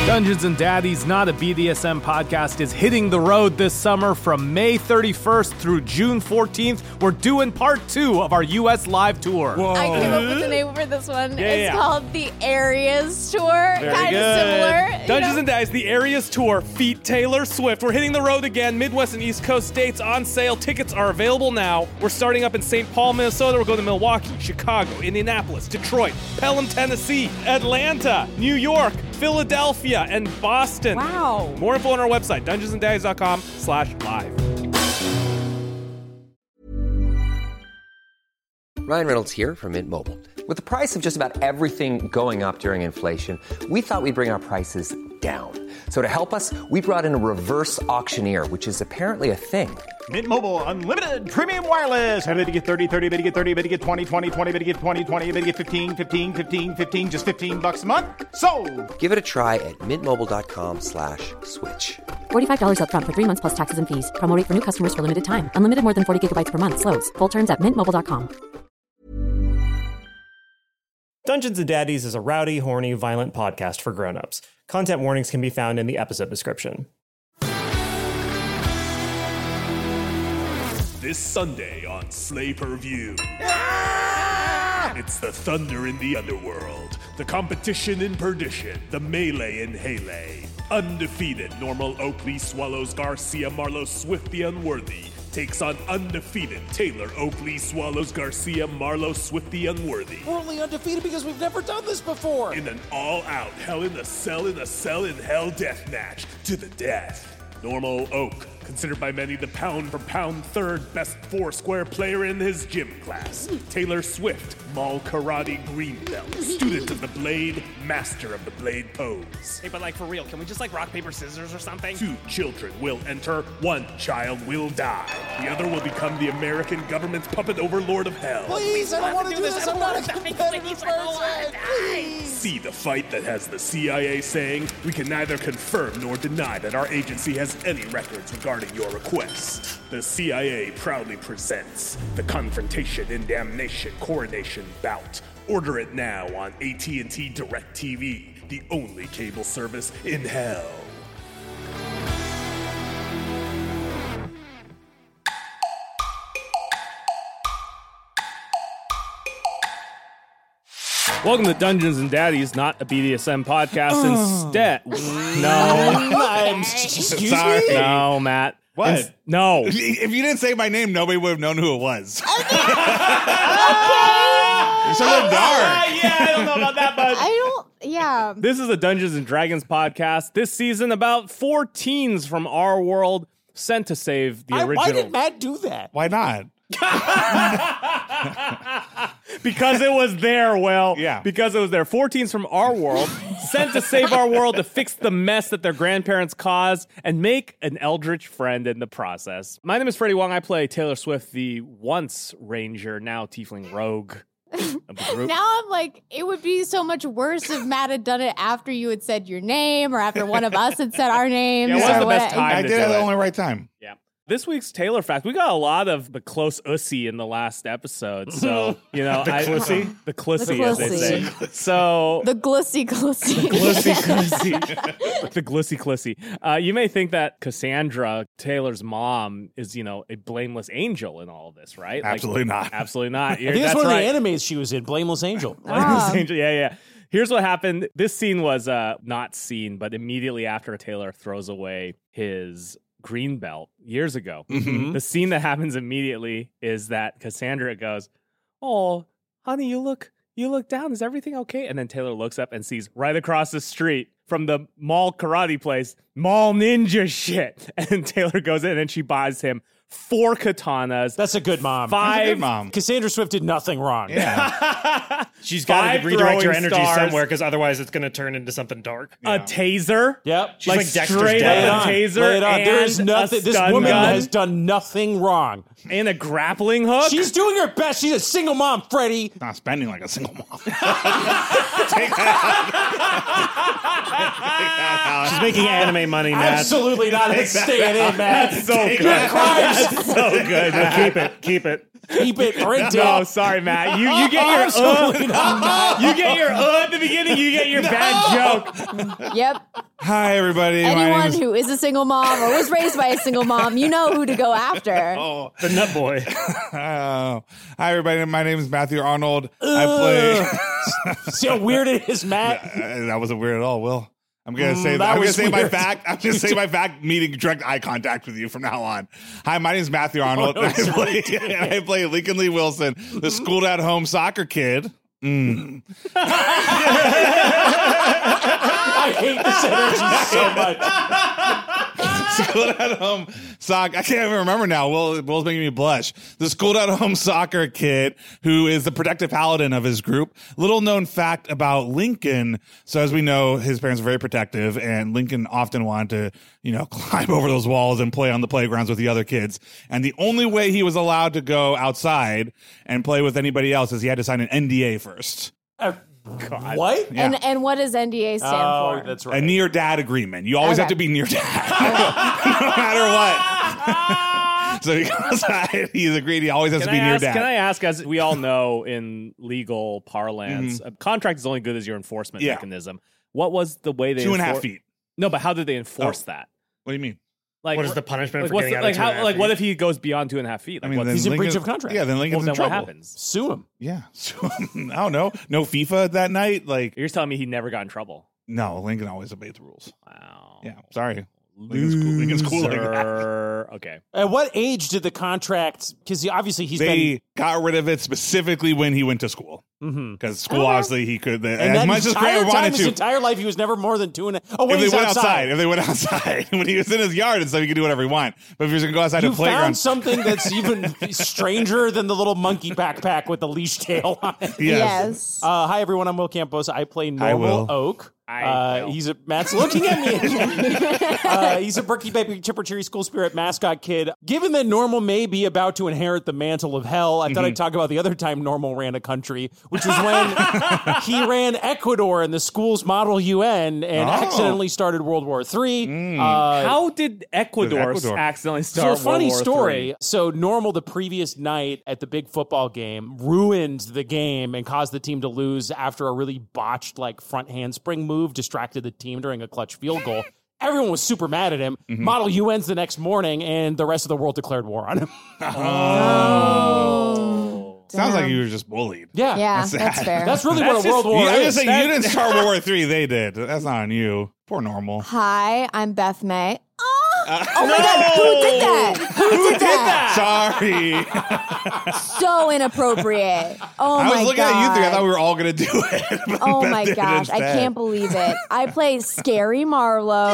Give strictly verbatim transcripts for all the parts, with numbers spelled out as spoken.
Dungeons and Daddies, not a B D S M podcast, is hitting the road this summer from May thirty-first through June fourteenth. We're doing part two of our U S live tour. Whoa. I came up with the name for this one. Yeah, it's yeah. called the Areas Tour. Very kind good. of similar. Dungeons you know? and Daddies, the Areas Tour. Feat Taylor Swift. We're hitting the road again. Midwest and East Coast dates on sale. Tickets are available now. We're starting up in Saint Paul, Minnesota. We're going to Milwaukee, Chicago, Indianapolis, Detroit, Pelham, Tennessee, Atlanta, New York, Philadelphia, and Boston. Wow. More info on our website, dungeons and daddies dot com slash live. Ryan Reynolds here from Mint Mobile. With the price of just about everything going up during inflation, we thought we'd bring our prices down. So to help us, we brought in a reverse auctioneer, which is apparently a thing. Mint Mobile Unlimited Premium Wireless. How to get thirty, thirty, bit to get thirty, bit to get twenty, twenty, twenty, bit to get twenty, twenty, bit to get fifteen, fifteen, fifteen, fifteen, just fifteen bucks a month? Sold! Give it a try at mintmobile.com slash switch. forty-five dollars up front for three months plus taxes and fees. Promo rate for new customers for limited time. Unlimited more than forty gigabytes per month. Slows full terms at mint mobile dot com. Dungeons and Daddies is a rowdy, horny, violent podcast for grown-ups. Content warnings can be found in the episode description. This Sunday on Slay Per View. It's the thunder in the underworld, the competition in perdition, the melee in Haley. Undefeated Normal Oakley swallows Garcia Marlowe Swift the Unworthy takes on undefeated Taylor Oakley swallows Garcia Marlowe Swift the Unworthy. We're only undefeated because we've never done this before. In an all-out Hell in a Cell in a Cell in Hell death match to the death. Normal Oak, considered by many the pound-for-pound third best four-square player in his gym class. Taylor Swift, Mall Karate Green Belt, student of the Blade, master of the Blade pose. Hey, but like for real, can we just like rock, paper, scissors or something? Two children will enter, one child will die. The other will become the American government's puppet overlord of hell. Please, I don't want to do this. I'm not a competitive person. Please. See the fight that has the C I A saying, we can neither confirm nor deny that our agency has any records regarding your request. The C I A proudly presents the Confrontation in Damnation Coronation Bout. Order it now on A T and T DirecTV, the only cable service in hell. Welcome to Dungeons and Daddies, not a B D S M podcast. Instead, no, I'm, excuse Sorry. me? no, Matt. What? Ins- no. If you didn't say my name, nobody would have known who it was. You're so dark. Yeah, I don't know about that, but I don't, yeah. this is a Dungeons and Dragons podcast. This season, about four teens from our world sent to save the I, original. why did Matt do that? Why not? Because it was there, Will. Yeah. Because it was there. Four teens from our world sent to save our world, to fix the mess that their grandparents caused and make an eldritch friend in the process. My name is Freddie Wong. I play Taylor Swift, the once ranger, now tiefling rogue of the group. Now I'm like, it would be so much worse if Matt had done it after you had said your name or after one of us had said our names. Yeah, it was or the what best time. I to did do it at the it. only right time. Yeah. This week's Taylor fact, we got a lot of the close ussy in the last episode. So, you know, The I, clussy? the clussy, The as they say. clussy. So, The glussy glussy. Glussy Clussy. The Glussy Clussy. Uh, you may think that Cassandra, Taylor's mom, is, you know, a blameless angel in all of this, right? Like, Absolutely not. absolutely not. I think That's that's one right. of the animes she was in, Blameless Angel. Blameless angel. Yeah, yeah. Here's what happened. This scene was uh, not seen, but immediately after Taylor throws away his green belt years ago, Mm-hmm. the scene that happens immediately is that Cassandra goes, "Oh, honey, you look you look down. Is everything okay?" And then Taylor looks up and sees right across the street from the mall karate place, mall ninja shit. And Taylor goes in and she buys him four katanas. That's a good mom. Five That's a good mom. Cassandra Swift did nothing wrong. Yeah. She's got Five to redirect her throwing energy stars. somewhere, because otherwise it's going to turn into something dark. a taser. Yep. She's like Dexter's straight dad. Lay it up on. a taser. Lay it on. There is and nothing. a This stun woman gun has done nothing wrong. and a grappling hook. She's doing her best. She's a single mom, Freddie. Not spending like a single mom. Take that. She's making anime money, Matt. Absolutely not. It's staying in, Matt. That's so good. That's so good. Now keep it. Keep it. Keep it. Print No, it. sorry, Matt. You you get your Absolutely uh, not. you get your uh at the beginning. You get your bad joke. Yep. Hi, everybody. My Anyone name is- who is a single mom or was raised by a single mom, you know who to go after. Oh. The Nut Boy. Oh. Hi, everybody. My name is Matthew Arnold. I play. See how weird it is, Matt? Uh, that wasn't weird at all, Will. I'm gonna say Mm, that. that I'm gonna was say my weird. fact. I'm gonna say my fact. Meeting direct eye contact with you from now on. Hi, my name is Matthew Arnold. Oh, no, and I play. and I play Lincoln Lee Wilson, the schooled at home soccer kid. Mm. I hate this energy so much. Schooled at home soccer. I can't even remember now. Will Will's making me blush. The schooled at home soccer kid who is the protective paladin of his group. Little known fact about Lincoln. So as we know, his parents are very protective, and Lincoln often wanted to, you know, climb over those walls and play on the playgrounds with the other kids. And the only way he was allowed to go outside and play with anybody else is he had to sign an N D A first. Uh, what? Yeah. And and what does N D A stand Oh, for? that's A right. near dad agreement. You always Okay. have to be near dad, no matter what. So he goes outside. He's agreed. He always has Can to be I, near ask, dad. can I ask, as we all know in legal parlance, a contract is only good as your enforcement Yeah. mechanism. What was the way they Two and a half enfor- feet. No, but how did they enforce Oh. that? What do you mean? Like, What is the punishment like, for what's getting the- out like of two and a how? half Like, what feet? if he goes beyond two and a half feet? Like, I mean, what's- then He's in breach Lincoln- of contract. Yeah, then well, Lincoln's then in trouble. what happens? Sue him. Yeah. I don't know. No FIFA that night. Like, You're just telling me he never got in trouble. no, Lincoln always obeyed the rules. Wow. Yeah. Sorry. Lincoln's cool. Lincoln's cool like that. Loser. Okay. At what age did the contract? Because he, obviously he's They been. got rid of it specifically when he went to school. Mm-hmm. Because school, Okay. obviously, he could, And as that much as entire Grant time, wanted his to. entire life, he was never more than two and a. Oh, when If they he's went outside. outside, if they went outside, when he was in his yard and stuff, he could do whatever he wanted. But if he was going to go outside You to playground, found something that's even stranger than the little monkey backpack with the leash tail on it. yes. Yes. Uh, hi, everyone. I'm Will Campos. I play Hi, Normal Will. Oak. Hi, Uh, Will. he's a Matt's looking at me. uh, he's a Berkey Baby Chipper Cherry School Spirit mascot kid. Given that Normal may be about to inherit the mantle of hell, I thought I'd talk about the other time Normal ran a country, which was when he ran Ecuador in the school's Model U N and Oh. accidentally started World War Three. Uh, How did Ecuador, Ecuador. accidentally So start a funny World War story. Three? So Normal the previous night at the big football game ruined the game and caused the team to lose after a really botched like front handspring move distracted the team during a clutch field goal. Everyone was super mad at him. Mm-hmm. Model U N's the next morning, and the rest of the world declared war on him. Oh. Sounds like Damn. you were just bullied. Yeah, Yeah, That's that's, sad. fair. that's really That's what a just- World War You, I'm is. just saying, That- you didn't start World War Three. They did. That's not on you. Poor Normal. Hi, I'm Beth May. Oh, oh my God, who did that? Who did that? Sorry. So inappropriate. Oh I my was looking God. at you three. I thought we were all going to do it. but Oh Beth my did it gosh, I instead. can't believe it. I play Scary Marlowe.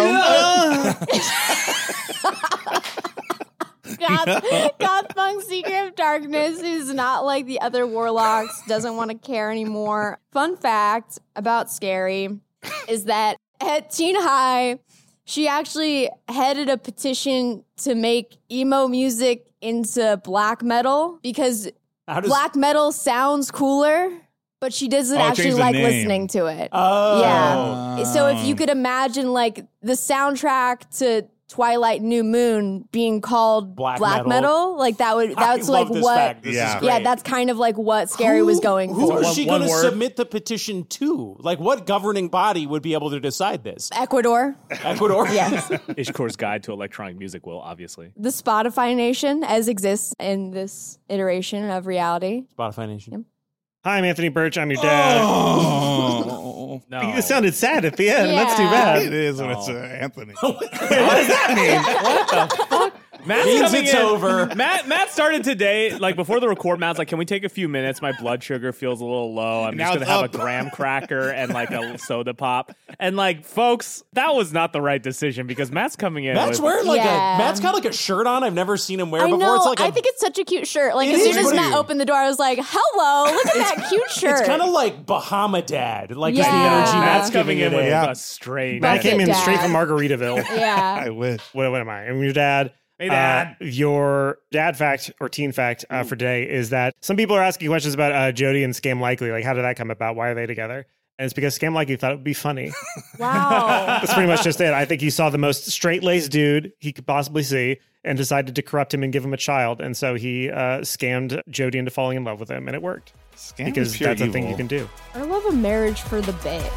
Goth, Gothpunk Secret of Darkness, who's not like the other warlocks, doesn't want to care anymore. Fun fact about Scary is that at Teen High, she actually headed a petition to make emo music into black metal because How does- black metal sounds cooler, but she doesn't Oh, actually change the like name. listening to it. Oh. Yeah. So if you could imagine like the soundtrack to Twilight New Moon being called Black black, metal. metal, like that would I that's love like this what fact. This Yeah. is yeah, great. that's kind of like what Scary was going Who for. is she One- going to one word. submit the petition to? Like, what governing body would be able to decide this? Ecuador. Ecuador? Yes. Ishkor's Guide to Electronic Music will, obviously. The Spotify Nation as exists in this iteration of reality. Spotify Nation. Hi, I'm Anthony Birch. I'm your dad. Oh. No. You sounded sad at the end. That's too Yeah. bad. It is when it's uh, Anthony. What does that mean? Matt's Means coming it's in- over. Matt Matt started today, like before the record. Matt's like, "Can we take a few minutes? My blood sugar feels a little low. I'm Now just gonna it's have up." a graham cracker and like a soda pop." And like, folks, that was not the right decision because Matt's coming in. Matt's with- wearing like Yeah. a Matt's got like a shirt on I've never seen him wear I before. know. It's like a, I think it's such a cute shirt. Like It as is soon as pretty. Matt opened the door, I was like, "Hello, look at that cute shirt." it's kind of like Bahama Dad. Like just the Yeah. energy Matt's Matt's coming giving in it with in. a strange. I Bucket came in dad. straight from Margaritaville. yeah. I wish. What, what am I? I'm your dad. Hey, Dad. Uh, your dad fact or teen fact uh, for today is that some people are asking questions about uh, Jody and Scam Likely. Like, how did that come about? Why are they together? And it's because Scam Likey thought it would be funny. Wow. That's pretty much just it. I think he saw the most straight-laced dude he could possibly see and decided to corrupt him and give him a child. And so he uh, scammed Jody into falling in love with him, and it worked. Scam because is pure that's a thing evil. you can do. I love a marriage for the bit.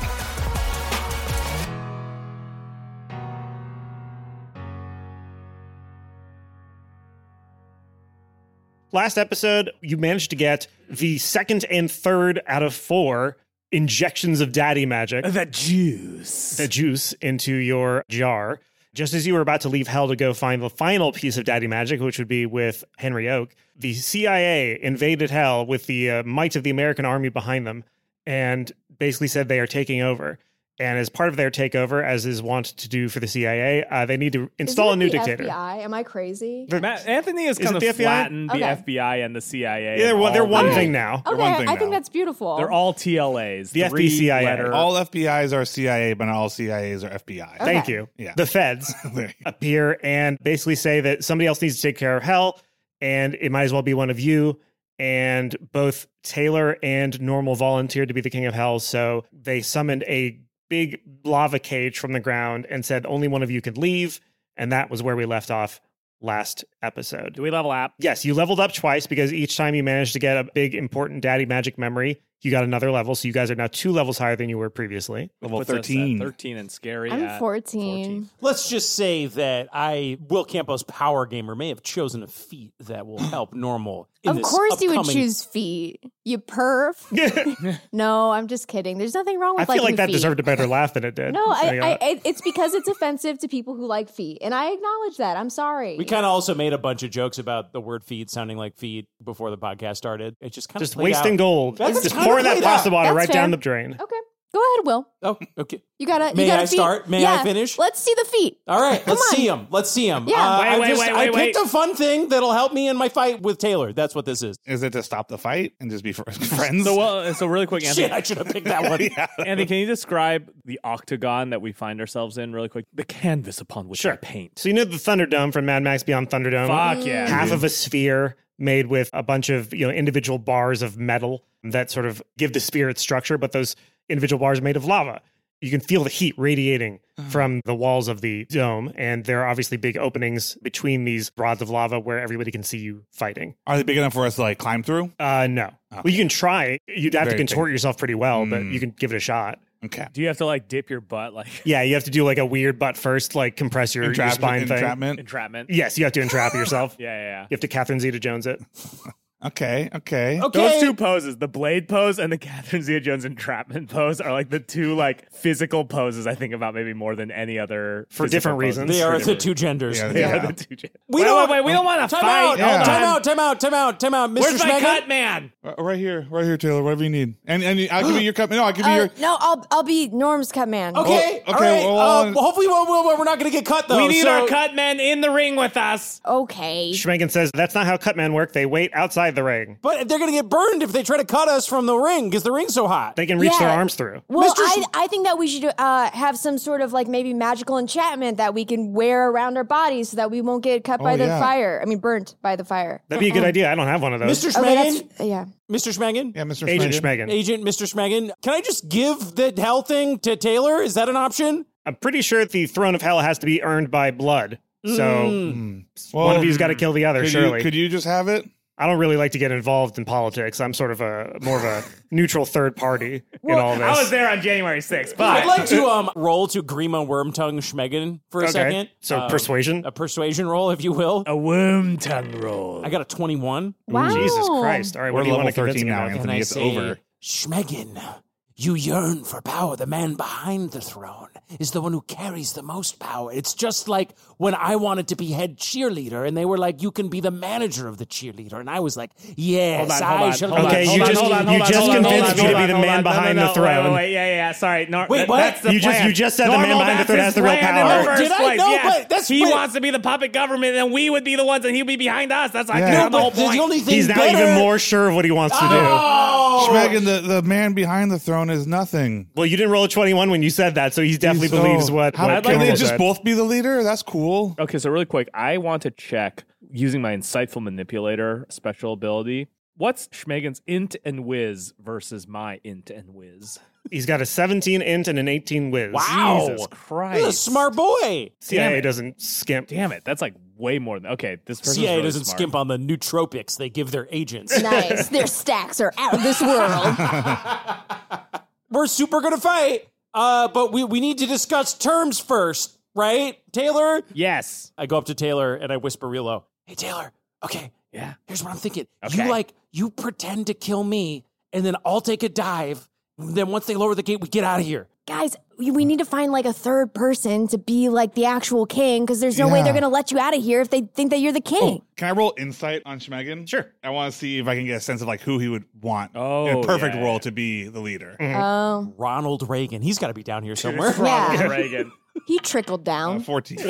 Last episode, you managed to get the second and third out of four injections of daddy magic. The juice. The juice into your jar. Just as you were about to leave hell to go find the final piece of daddy magic, which would be with Henry Oak, the C I A invaded hell with the uh, might of the American army behind them and basically said they are taking over. And as part of their takeover, as is wont to do for the C I A, uh, they need to install Isn't a it new the dictator. F B I? Am I crazy? Matt, Anthony is Is kind it of the F B I? flattened the Okay. F B I and the C I A. Yeah, they're, and one- they're all one the- thing now. Okay, one thing I think now. that's beautiful. They're all T L As. The F B C I A. three-letter- All F B Is are C I A, but not all C I As are F B I. Okay. Thank you. Yeah. The feds There you go. appear and basically say that somebody else needs to take care of hell, and it might as well be one of you. And both Taylor and Normal volunteered to be the king of hell, so they summoned a big lava cage from the ground and said only one of you could leave, and that was where we left off last episode. Do we level up? Yes, you leveled up twice because each time you managed to get a big important daddy magic memory, you got another level. So you guys are now two levels higher than you were previously. Level Puts us at thirteen. thirteen and scary. I'm at fourteen. Let's just say that I, Will Campos Power Gamer, may have chosen a feat that will help Normal. In Of this course you would upcoming- choose feet. You perf. No, I'm just kidding. There's nothing wrong I with feel like liking that feet. deserved a better laugh than it did. No, I, Yeah. I, I, it's because it's offensive to people who like feet, and I acknowledge that. I'm sorry. We kind of also made a bunch of jokes about the word feed sounding like feed before the podcast started. It just kind of Just wasting gold. That's Just kinda pouring that played pasta out. water That's right fair. down the drain. Okay, go ahead, Will. Oh, okay. You gotta. May you gotta I feet. start? May I Yeah. finish? Let's see the feet. All right, Come let's on. see him. Let's see him. Yeah. Uh, Wait, I wait, just- wait, I wait, picked wait. a fun thing that'll help me in my fight with Taylor. That's what this is. Is it to stop the fight and just be fr- friends? So well, so really quick, Anthony. Shit, I should have picked that one. yeah. Anthony, can you describe the octagon that we find ourselves in really quick? The canvas upon which Sure. I paint. So you know the Thunderdome from Mad Max Beyond Thunderdome? Fuck yeah. Half dude. of a sphere made with a bunch of, you know, individual bars of metal that sort of give the sphere its structure, but those individual bars are made of lava. You can feel the heat radiating from the walls of the dome, and there are obviously big openings between these rods of lava where everybody can see you fighting. Are they big enough for us to like climb through? Uh, no. Well, you can try. You'd have Very to contort big. yourself pretty well, but Mm. you can give it a shot. Okay. Do you have to like dip your butt like Yeah, you have to do like a weird butt first, like compress your, your Entrap- spine thing. entrapment. entrapment? Yes, you have to entrap yourself. Yeah, yeah, yeah. You have to Catherine Zeta-Jones it. Okay. Okay. Okay. Those two poses, the blade pose and the Catherine Zeta-Jones entrapment pose, are like the two like physical poses I think about maybe more than any other For physical different poses. reasons. They are For the different- two genders. Yeah, They yeah. are the two. gen- We wait, don't- wait, wait, we don't want to Time fight. out. Yeah. Hold Time on. out. Time out. Time out. Time out. Mister Where's my Schmegan? cut man? Uh, Right here. Right here, Taylor. Whatever you need. And and I'll give you your cup. No, I'll give you Uh, your. no, I'll I'll be Norm's cut man. Okay. Oh, all okay, right. well, uh, uh, well, hopefully, we'll, we'll, we're not going to get cut though. We need so- our cut men in the ring with us. Okay. Schmegan says that's not how cutmen work. They wait outside the ring. But they're going to get burned if they try to cut us from the ring because the ring's so hot. They can reach Yeah. their arms through. Well, Mister I, Sch- I think that we should uh, have some sort of like maybe magical enchantment that we can wear around our bodies so that we won't get cut by Oh, the yeah. fire. I mean, burnt by the fire. That'd be a good idea. I don't have one of those. Mister Okay, Schmegan? that's yeah. Mister Schmegan? Yeah, Mister Agent Schmegan. Schmegan. Agent Mister Schmegan. Can I just give the hell thing to Taylor? Is that an option? I'm pretty sure the throne of hell has to be earned by blood. So one Well, of you's got to kill the other, could surely. You, could you just have it? I don't really like to get involved in politics. I'm sort of a more of a neutral third party in all this. I was there on January sixth, I'd but like to um roll to Grima Wormtongue Schmegan for a Okay. second. So Um, persuasion? A persuasion roll, if you will. a womb tongue roll. I got a twenty-one. Wow. Jesus Christ. All right, We're what do you level want to convince thirteen me now, of? Anthony. And I it's say, over. Schmegan, you yearn for power. The man behind the throne is the one who carries the most power. It's just like when I wanted to be head cheerleader and they were like, you can be the manager of the cheerleader. And I was like, yes, Hold on, I hold on, shall hold on, Okay, hold you on, just- hold on, you hold on, just hold on, convinced hold on, me to be hold the on, man hold on. behind no, the no, throne. Wait, wait, yeah, yeah, yeah. Sorry. Nor- Wait, that- what? That's the You just- plan. you just said the man Normal, behind the that's throne his has the real plan power. In the first Did I? place. No, yes. but that's- he wait. wants to be the puppet government, and we would be the ones, and he'd be behind us. That's like Yeah. that's No, the whole but the point. only thing He's now better- even more sure of what he wants to do. Oh! Schmegan, the, the man behind the throne is nothing. Well, you didn't roll a twenty-one when you said that, so he definitely He's- believes oh, what, How what can they Campbell just said. both be the leader? That's cool. Okay, so really quick, I want to check using my insightful manipulator special ability What's Schmegan's int and whiz versus my int and whiz? He's got a seventeen int and an eighteen whiz. Wow. Jesus Christ. He's a smart boy. C I A Damn it. doesn't skimp. Damn it. That's like way more than. Okay, this person's C I A really doesn't smart. skimp on the nootropics they give their agents. Nice. Their stacks are out of this world. We're super gonna fight, uh, but we, we need to discuss terms first, right, Taylor? Yes. I go up to Taylor and I whisper real low, hey, Taylor, okay, Yeah. here's what I'm thinking. Okay. You, like, you pretend to kill me, and then I'll take a dive. Then once they lower the gate, we get out of here. Guys, we we need to find like a third person to be like the actual king because there's no way Yeah. they're going to let you out of here if they think that you're the king. Oh, can I roll insight on Schmegan? Sure. I want to see if I can get a sense of like who he would want Oh, in a perfect yeah, role yeah. to be the leader. Oh, Ronald Reagan. He's got to be down here somewhere. yeah. Reagan. He trickled Uh, down. fourteen.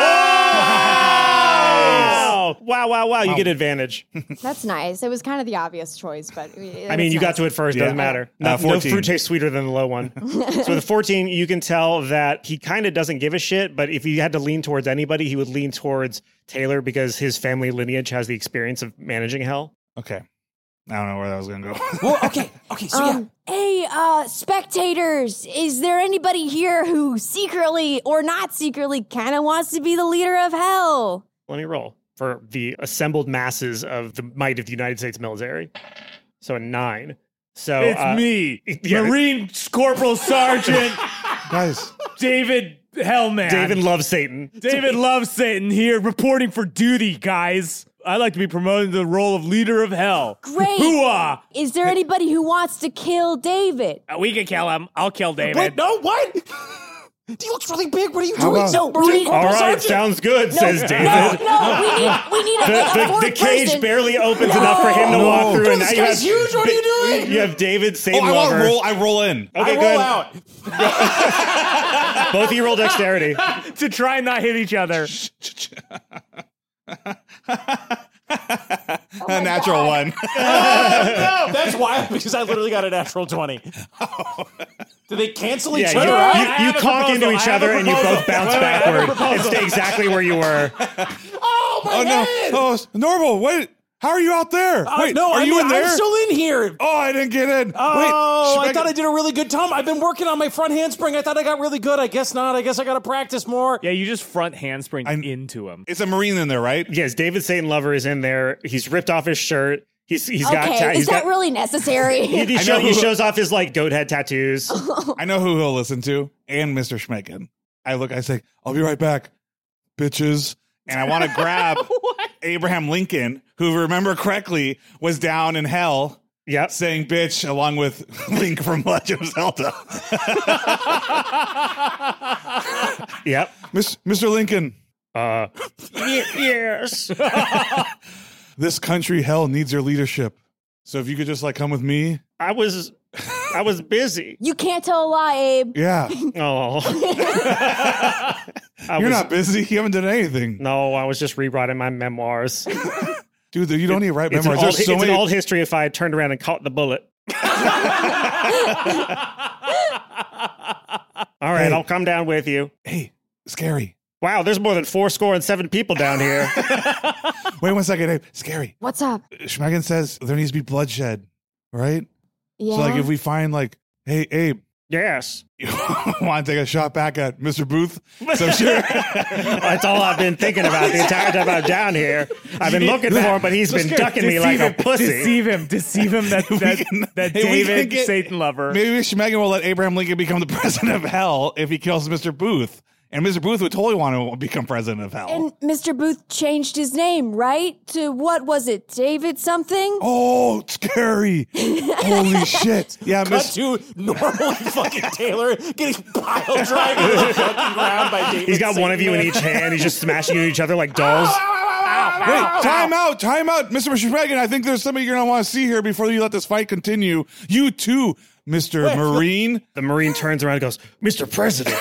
Wow. Wow, wow, wow. You get advantage. That's nice. It was kind of the obvious choice, but I mean, you got to it first. Yeah. Doesn't matter. Uh, No, no fourteen. fruit tastes sweeter than the low one. So with fourteen, you can tell that he kind of doesn't give a shit. But if he had to lean towards anybody, he would lean towards Taylor because his family lineage has the experience of managing hell. Okay. I don't know where that was going to go. Well, okay, okay, so yeah. Um, hey, uh, spectators, is there anybody here who secretly or not secretly kind of wants to be the leader of hell? Let me roll for the assembled masses of the might of the United States military. So a nine. So It's uh, me, yeah. Marine Corporal Sergeant Guys, David Hellman. David loves Satan. David loves Satan here, reporting for duty, guys. I'd like to be promoted to the role of leader of hell. Great. Hooah! Is there anybody who wants to kill David? Uh, we can kill him. I'll kill David. Wait, no, what? He looks really big. What are you How doing? about- No, Marine All right, Sergeant. sounds good, says David. No, no, we need, we need a, The, a the, fourth the cage person. barely opens enough for him to No. walk through, Dude, and now this you have guy's huge. What are you doing? You have David, oh, Satan I want lover. to roll. I roll in. Okay, I good. roll out. Both of you roll dexterity. To try and not hit each other. A natural one. That's wild because I literally got a natural twenty. Do they cancel each Yeah, other you, out? you, I you have a conk into proposal. each I have other a and you proposal. both bounce Wait, wait, I have a backward and proposal. stay exactly where you were. Oh, my Oh, no. head! Oh, normal. Wait. How are you out there? Uh, Wait, no, are I'm, you in there? I'm still in here. Oh, I didn't get in. Oh, Wait, I thought I did a really good time. I've been working on my front handspring. I thought I got really good. I guess not. I guess I got to practice more. Yeah, you just front handspring I'm- into him. It's a Marine in there, right? Yes, David Satan Lover is in there. He's ripped off his shirt. He's he's got ta- Okay, he's is that got, really necessary? he, he, I show, know he who- shows off his like goat head tattoos. I know who he'll listen to, and Mister Schmecken. I look, I say, I'll be right back, bitches. And I want to grab Abraham Lincoln, who, remember correctly, was down in hell Yep. saying bitch along with Link from Legend of Zelda. Yep. Miss, Mister Lincoln, Uh, y- yes. this country hell needs your leadership. So if you could just like come with me. I was I was busy. You can't tell a lie, Abe. Yeah. Oh. I You're was, not busy. You haven't done anything. No, I was just rewriting my memoirs. Dude, you don't need to write It's, an memoirs. old, There's so it's many. an old history if I had turned around and caught the bullet. All right, Hey. I'll come down with you. Hey, scary. Wow, there's more than four score and seven people down here. Wait one second. Hey, scary. What's up? Schmecken says there needs to be bloodshed, right? Yeah. So like if we find like, hey, Abe, Yes. you want to take a shot back at Mister Booth? So sure. That's all I've been thinking about the entire time I'm down here. I've been looking for him, but he's been ducking me like a pussy. Deceive him. Deceive him that, that, can- that hey, we can David get- Satan Lover. Maybe Schmecken will let Abraham Lincoln become the president of hell if he kills Mister Booth. And Mister Booth would totally want to become president of hell. And Mister Booth changed his name, right? To what was it? David something? Oh, scary. Holy shit. Yeah, Cut Miss, to normally fucking Taylor getting pile driven to the fucking ground by David. He's got one of you in Satan. each hand. He's just smashing into each other like dolls. wait, time out, time out. Mister Schmecken, I think there's something you're going to want to see here before you let this fight continue. You too, Mister Marine. The Marine turns around and goes, Mister President.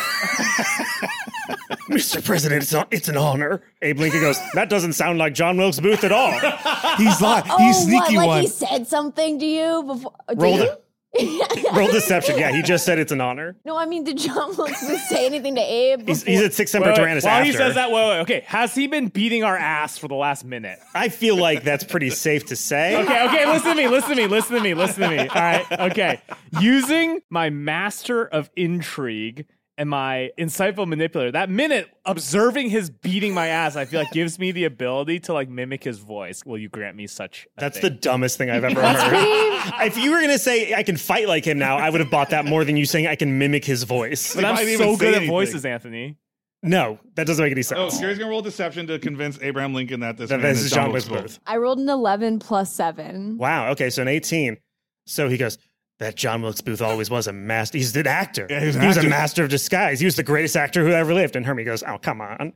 Mister President, it's, not, it's an honor. Abe Lincoln goes, that doesn't sound like John Wilkes Booth at all. He's like, Oh, he's what? sneaky Like one. he said something to you before? Did Roll he? the, Roll deception. Yeah, he just said it's an honor. No, I mean, did John Wilkes Booth say anything to Abe? He's, he's at six Semper Wait, wait, Tyrannis While after. he says that, wait, wait, okay. Has he been beating our ass for the last minute? I feel like that's pretty safe to say. Okay, okay, listen to me, listen to me, listen to me, listen to me. All right, okay. Using my master of intrigue and my insightful manipulator, that minute observing his beating my ass, I feel like gives me the ability to like mimic his voice. Will you grant me such a That's thing? the dumbest thing I've ever heard. If you were going to say I can fight like him now, I would have bought that more than you saying I can mimic his voice. But I'm might even so say good at anything. voices, Anthony. No, that doesn't make any Oh, sense. Gary's gonna roll deception to convince Abraham Lincoln that this, That man this is is John John Wilkes Wilkes Booth. Booth. I rolled an eleven plus seven. Wow. Okay, so an eighteen. So he goes, that John Wilkes Booth always was a master. He's an actor. Yeah, he was an he was a actor. master of disguise. He was the greatest actor who ever lived. And Hermie goes, oh, come on.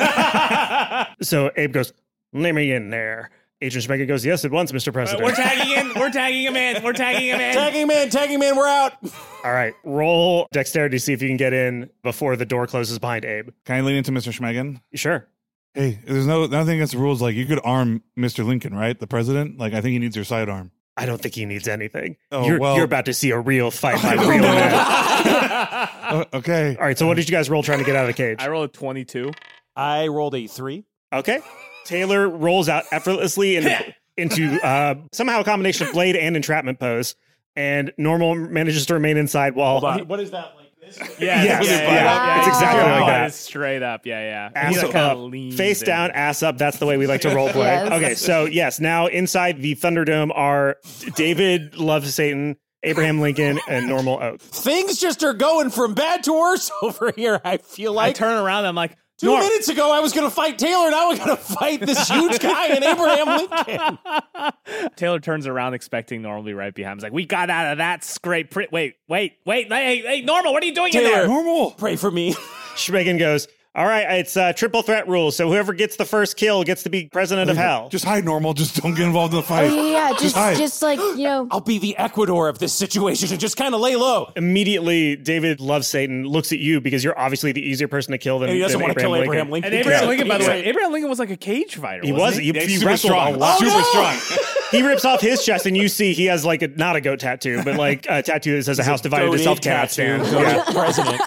So Abe goes, let me in there. Agent Schmega goes, yes, at once, Mister President. We're tagging in. We're tagging him in. We're tagging him in. Tagging man, tagging man, we're out. All right, roll dexterity to see if you can get in before the door closes behind Abe. Can I lean into Mister Schmegan? Sure. Hey, there's no nothing against the rules. Like you could arm Mister Lincoln, right? The president. Like I think he needs your sidearm. I don't think he needs anything. Oh, you're, well- you're about to see a real fight by real men. Uh, okay. All right, so what did you guys roll trying to get out of the cage? I rolled a twenty-two. I rolled a three. Okay. Taylor rolls out effortlessly into, into uh, somehow a combination of blade and entrapment pose, and Normal manages to remain inside while... Hold on. What is that like? This? Yeah, Yes, yeah, yeah, yeah, yeah, it's yeah. exactly Yeah, like that. it's straight up, yeah, yeah. Ass He, like, up, kinda leans face in. down, ass up. That's the way we like to role play. Yes. Okay, so yes, now inside the Thunderdome are David Loves Satan, Abraham Lincoln, and Normal Oak. Things just are going from bad to worse over here, I feel I like. turn around, I'm like, Two Norm. minutes ago, I was going to fight Taylor. Now I'm going to fight this huge guy in Abraham Lincoln. Taylor turns around expecting Normal to be right behind him. He's like, we got out of that scrape. Pri- wait, wait, wait. Hey, hey, Normal, what are you doing in Taylor, there? Normal. pray for me. Schmegan goes, all right, it's uh, triple threat rules, so whoever gets the first kill gets to be president of hell. Just hide, Normal. Just don't get involved in the fight. Oh, yeah, yeah, just, hide. just like, you know. I'll be the Ecuador of this situation and just kind of lay low. Immediately, David Loves Satan looks at you because you're obviously the easier person to kill than, And he doesn't than want to Abraham kill Abraham Lincoln. Lincoln. And Abraham because- Lincoln, by the way, He's- Abraham Lincoln was like a cage fighter. He was. wasn't He, Yeah, he super wrestled strong. a lot. Super no! strong. He rips off his chest, and you see he has like a, not a goat tattoo, but like a tattoo that says "a house divided Goated itself cannot tattoo, stand." goated Yeah. president.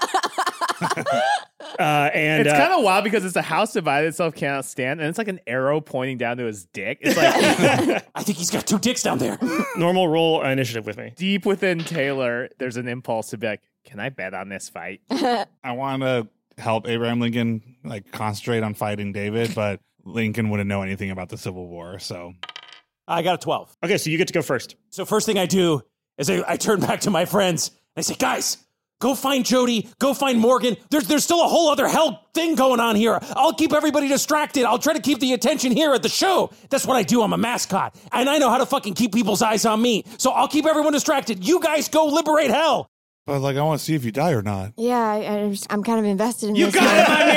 Uh, and It's uh, kind of wild because it's a house divided itself cannot stand, and it's like an arrow pointing down to his dick. It's like I think he's got two dicks down there. Normal roll initiative with me. deep within Taylor, there's an impulse to be like, can I bet on this fight? I want to help Abraham Lincoln like concentrate on fighting David, but Lincoln wouldn't know anything about the Civil War. So I got a twelve. Okay, so you get to go first. So first thing I do is I, I turn back to my friends and I say, guys, go find Jody, go find Morgan. There's there's still a whole other hell thing going on here. I'll keep everybody distracted. I'll try to keep the attention here at the show. That's what I do. I'm a mascot. And I know how to fucking keep people's eyes on me. So I'll keep everyone distracted. You guys go liberate hell. But like, I want to see if you die or not. Yeah, I, I'm, just, I'm kind of invested in You this. got now. it, my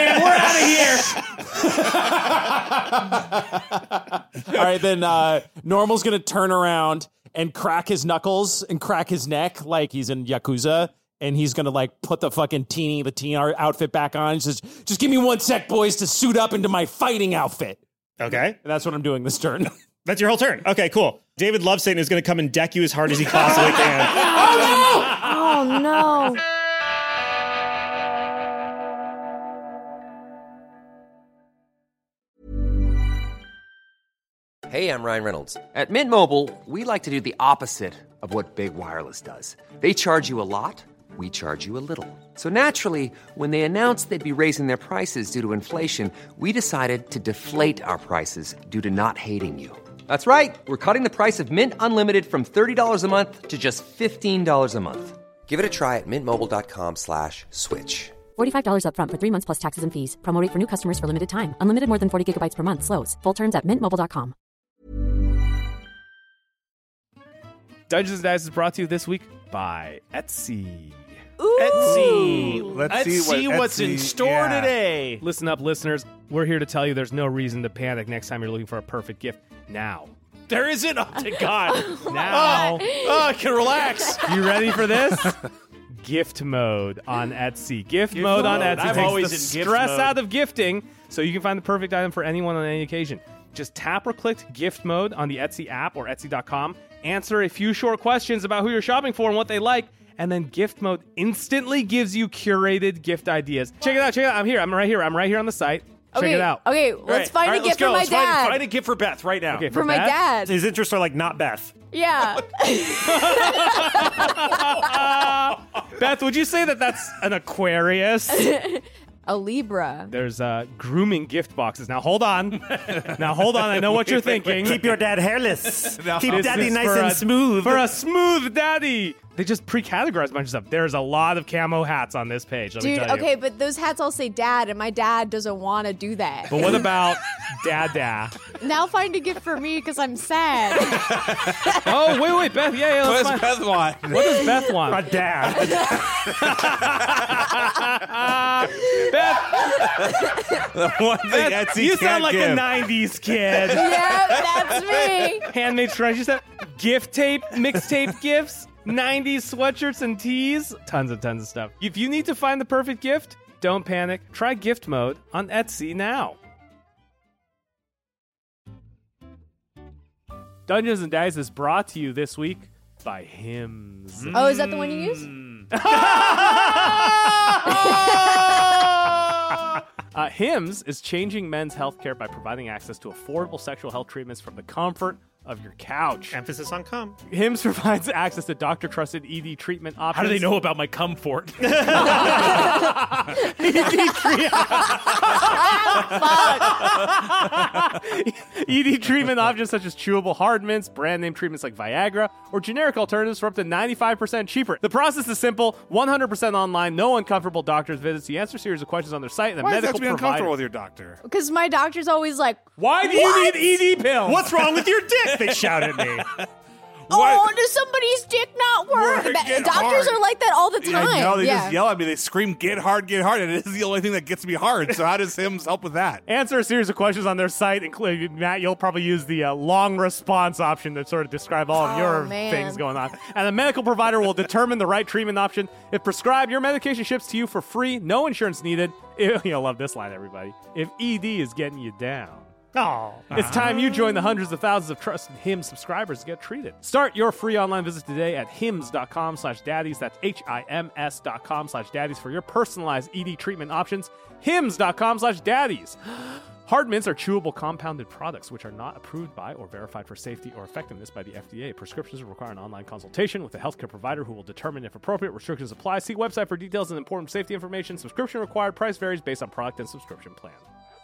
man. We're out of here. All right, then uh, Normal's going to turn around and crack his knuckles and crack his neck like he's in Yakuza. And he's going to like put the fucking teeny, the teen outfit back on. He says, just give me one sec, boys, to suit up into my fighting outfit. Okay, And that's what I'm doing this turn. that's your whole turn. Okay, cool. David Loves Satan is going to come and deck you as hard as he possibly can. Oh, no. Hey, I'm Ryan Reynolds. At Mint Mobile, we like to do the opposite of what Big Wireless does. They charge you a lot, we charge you a little. So naturally, when they announced they'd be raising their prices due to inflation, we decided to deflate our prices due to not hating you. That's right. We're cutting the price of Mint Unlimited from thirty dollars a month to just fifteen dollars a month. Give it a try at mintmobile.com slash switch. forty-five dollars up front for three months plus taxes and fees. Promo rate for new customers for limited time. Unlimited more than forty gigabytes per month slows. Full terms at mint mobile dot com. Dungeons and Dice is brought to you this week by Etsy. Etsy. Let's Let's see what see what's in Etsy- store yeah. today. Listen up, listeners. We're here to tell you there's no reason to panic next time you're looking for a perfect gift. Now. There isn't. Oh, thank God. Now. Oh, I can relax. You ready for this? Gift mode on Etsy. Gift, Gift mode on mode. Etsy I'm takes always the in gift stress mode. out of gifting, so you can find the perfect item for anyone on any occasion. Just tap or click gift mode on the Etsy app or Etsy dot com, answer a few short questions about who you're shopping for and what they like, and then gift mode instantly gives you curated gift ideas. Check it out, check it out. I'm here, I'm right here, I'm right here on the site. Check okay, it out. Okay, let's right. find All a right, gift let's go. for my let's dad. Find, find a gift for Beth right now. Okay, for, for my Beth? dad. His interests are like not Beth. Yeah. Beth, would you say that that's an Aquarius? A Libra. There's uh, grooming gift boxes. Now hold on. Now hold on. I know what you're thinking. Keep your dad hairless. Keep This daddy is nice for and a- smooth. For a smooth daddy. They just pre-categorize a bunch of stuff. There's a lot of camo hats on this page. Let me Dude, tell you. okay, but those hats all say dad, and my dad doesn't want to do that. But what about dada? Now find a gift for me because I'm sad. Oh, wait, wait, Beth. Yeah, yeah, What let's does find- Beth want? What does Beth want? a dad. Beth, The one thing Beth, Etsy you can't sound like give. a nineties kid. Yeah, that's me. Handmade scrunchies, stuff, gift tape, mixtape gifts, nineties sweatshirts and tees, tons and tons of stuff. If you need to find the perfect gift, don't panic. Try gift mode on Etsy now. Dungeons and Dice is brought to you this week by Hims. Oh, is that the one you use? Uh, Hims is changing men's healthcare by providing access to affordable sexual health treatments from the comfort of your couch. Emphasis on cum. Hims provides access to doctor-trusted E D treatment options. How do they know about my comfort? E D treatment options such as chewable hard mints, brand name treatments like Viagra, or generic alternatives for up to ninety-five percent cheaper. The process is simple, one hundred percent online, no uncomfortable doctor's visits. You answer a series of questions on their site, and the Why does that medical have to be provider... uncomfortable with your doctor? Because my doctor's always like, Why do What? you need E D pills? What's wrong with your dick? They shout at me. oh, does somebody's dick not work? Work, That- get doctors hard. are like that all the time. I know, they yeah. just yell at me. They scream, get hard, get hard. And it is the only thing that gets me hard. So how does Hims help with that? Answer a series of questions on their site, including, Matt, you'll probably use the uh, long response option to sort of describe all of Oh, your man. things going on. And the medical provider will determine the right treatment option. If prescribed, your medication ships to you for free, no insurance needed. You'll love this line, everybody. If E D is getting you down. Oh. It's time you join the hundreds of thousands of trusted Hims subscribers to get treated. Start your free online visit today at hims.com slash daddies. That's H-I-M-S dot com slash daddies for your personalized E D treatment options. Hims.com slash daddies. Hard mints are chewable compounded products which are not approved by or verified for safety or effectiveness by the F D A. Prescriptions require an online consultation with a healthcare provider who will determine if appropriate. Restrictions apply. See website for details and important safety information. Subscription required. Price varies based on product and subscription plan.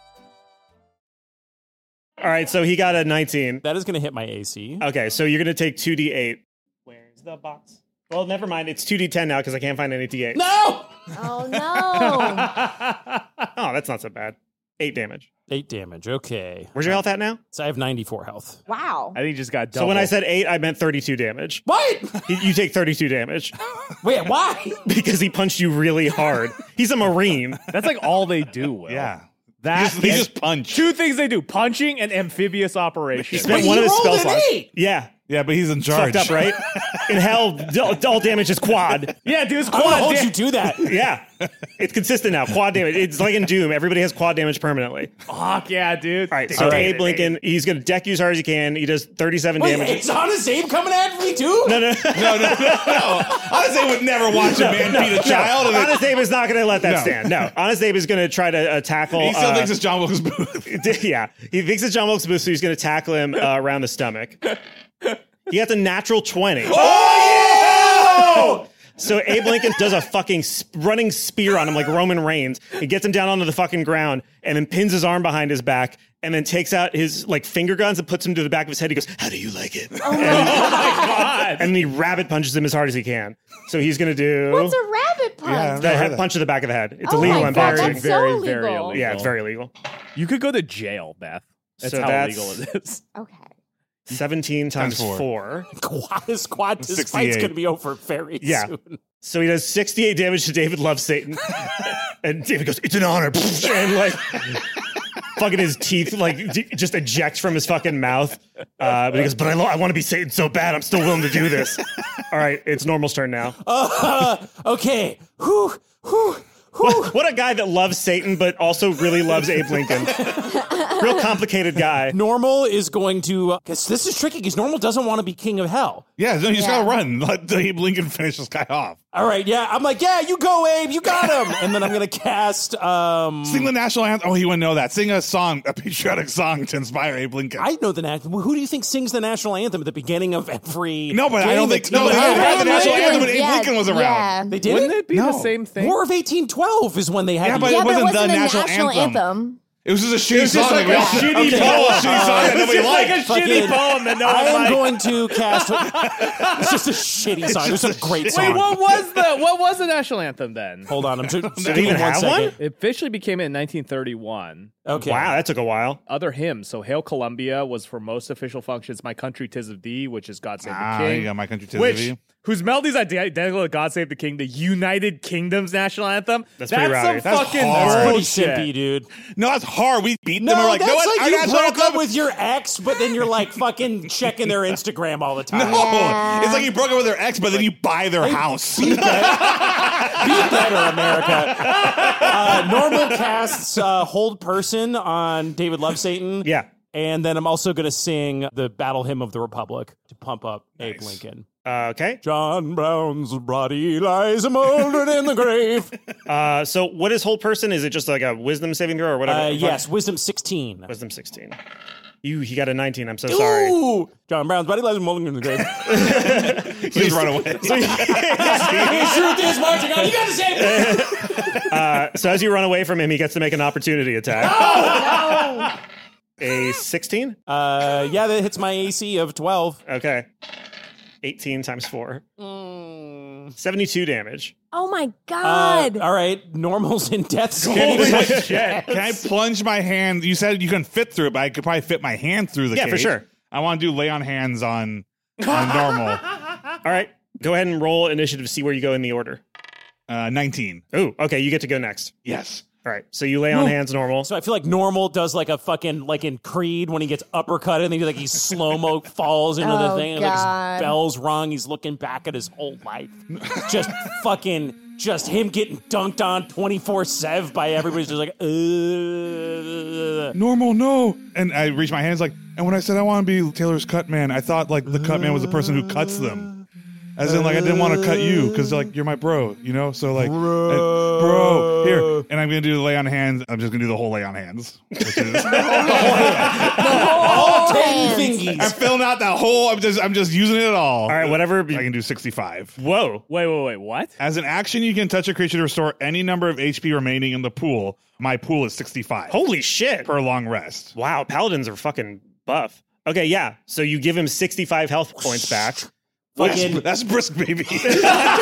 All right, so he got a nineteen. That is going to hit my A C. Okay, so you're going to take two d eight. Where's the box? Well, never mind. It's two d ten now because I can't find any d eight. No! Oh, no. Oh, that's not so bad. Eight damage. Eight damage. Okay. Where's your health at now? So I have ninety-four health. Wow. I think you just got double. So when I said eight, I meant thirty-two damage. What? You you take thirty-two damage Wait, why? because he punched you really hard. He's a Marine. That's like all they do, Will. Yeah. That They and just punch. two things they do: punching and amphibious operation. Spent But one he of his rolled spell an slots. eight. Yeah. Yeah, but he's in charge. Fucked up, right? In hell, all all damage is quad. Yeah, dude, it's I want quad to hold da- you to that. Yeah. It's consistent now. Quad damage. It's like in Doom. Everybody has quad damage permanently. Fuck yeah, dude. All right, so Abe Lincoln, he's going to deck you as hard as he can. He does thirty-seven Wait, damage. it's Honest Abe coming at me too? No, no, No, no, no, no. Honestly, I would never watch a man beat a child. and then- Honest Abe is not going to let that No. stand. No, Honest Abe is going to try to uh, tackle. he still uh, thinks it's John Wilkes Booth. yeah, he thinks it's John Wilkes Booth, so he's going to tackle him uh, around the stomach. He gets a natural twenty. Oh, yeah! So Abe Lincoln does a fucking sp- running spear on him like Roman Reigns. He gets him down onto the fucking ground and then pins his arm behind his back and then takes out his like finger guns and puts them to the back of his head. He goes, "How do you like it?" Oh, and, God. and he rabbit punches him as hard as he can. So he's going to do What's a rabbit punch? Yeah. the I've heard head that. punch to the back of the head. It's Oh illegal my in God, boxing. that's so very, illegal. very illegal. Yeah, it's very illegal. You could go to jail, Beth. That's So how that's- illegal it is. Okay. seventeen times Times four. four. Quad, this quad, this fight's sixty-eight. going to be over very Yeah. soon. So he does sixty-eight damage to David Loves Satan. And David goes, "It's an honor." And like fucking his teeth like d- just eject from his fucking mouth. Uh, but he goes, "But I, lo- I want to be Satan so bad. I'm still willing to do this." All right, it's Normal's turn now. Uh, okay. Whew, whew, whew. What, what a guy that loves Satan but also really loves Abe Lincoln. real complicated guy. Normal is going to, because this is tricky, because Normal doesn't want to be king of hell. Yeah, no, you just Yeah. gotta run. Let Abe Lincoln finish this guy off. All right, yeah. I'm like, yeah, you go, Abe. You got him. And then I'm going to cast. Um, Sing the national anthem. Oh, he wouldn't know that. Sing a song, a patriotic song to inspire Abe Lincoln. I know the national. Who do you think sings the national anthem at the beginning of every? No, but I game don't that think- no, team they has? don't have the national Lincoln, anthem when Abe yeah, Lincoln was around. Yeah. They did. Wouldn't it be No. the same thing? War of eighteen twelve is when they had. Yeah, the- but Yeah, it but it wasn't wasn't the a national national anthem. anthem. It was just a shitty It's song. just like that we a all- shitty okay. poem. Shitty song that It's nobody just like liked. a shitty poem that no I one am liked. going to cast. It's just a shitty song. It's a great song. Wait, what was the what was the national anthem then? Hold on, I'm just. Did they even have one? It officially became it in nineteen thirty-one. Okay. Wow, that took a while. Other hymns. So Hail Columbia was for most official functions. My Country 'Tis of Thee, which is God Save Ah, the King. you got My Country 'Tis of which, Thee. Whose melodies are identical to God Save the King, the United Kingdom's national anthem. That's pretty rowdy. some That's fucking hard. Pretty bullshit. simpy, dude. No, that's hard. We beat No, them. We're like, that's no, what? like Our you national broke up anthem- with your ex, but then you're like fucking checking their Instagram all the time. No, Yeah. it's like you broke up with their ex, but then you buy their house. Be better, America. Uh, normal casts uh, Hold Person on David Love Satan. Yeah. And then I'm also going to sing the Battle Hymn of the Republic to pump up Abe Lincoln. Uh, okay. John Brown's body lies molded in the grave. Uh, so what is Hold Person? Is it just like a wisdom saving throw or whatever? Uh, yes, Wisdom sixteen. Wisdom sixteen. You, he got a nineteen. I'm so sorry. Ooh! John Brown's body lies molded in the grave. Please run away. The truth is marching on. You got to save it. Uh, so as you run away from him, he gets to make an opportunity attack. A sixteen? Uh, yeah, that hits my A C of twelve. Okay. eighteen times four. seventy-two damage. Oh my Uh, God. all right, Normal's in death's Can, cage. can I plunge my hand? You said you couldn't fit through it, but I could probably fit my hand through the Yeah, cage. for sure. I want to do lay on hands on, on Normal. All right. Go ahead and roll initiative to see where you go in the order. Uh, nineteen. Ooh, okay. You get to go next. Yes. All right. So you lay on hands normal. So I feel like Normal does like a fucking, like in Creed when he gets uppercutted and he like he slow-mo falls into the Oh, thing and like God. his bell's rung. He's looking back at his whole life. Just fucking, just him getting dunked on twenty-four seven by everybody. Just like, uh. Normal, no. And I reach my hands like, and when I said I want to be Taylor's cut man, I thought like the cut man was the person who cuts them. As in, like, I didn't want to cut you because, like, you're my bro, you know? So, like, bro, uh, bro here. And I'm going to do the lay on hands. I'm just going to do the whole lay on hands. Which is, All ten hands. fingies. I'm filling out that whole, I'm just I'm just using it all. All right. Whatever. I can do sixty-five. Whoa. Wait, wait, wait, what? As an action, you can touch a creature to restore any number of H P remaining in the pool. My pool is sixty-five. Holy shit. Per long rest. Wow. Paladins are fucking buff. Okay. Yeah. So you give him sixty-five health points back. Fucking, That's, that's brisk, baby. fucking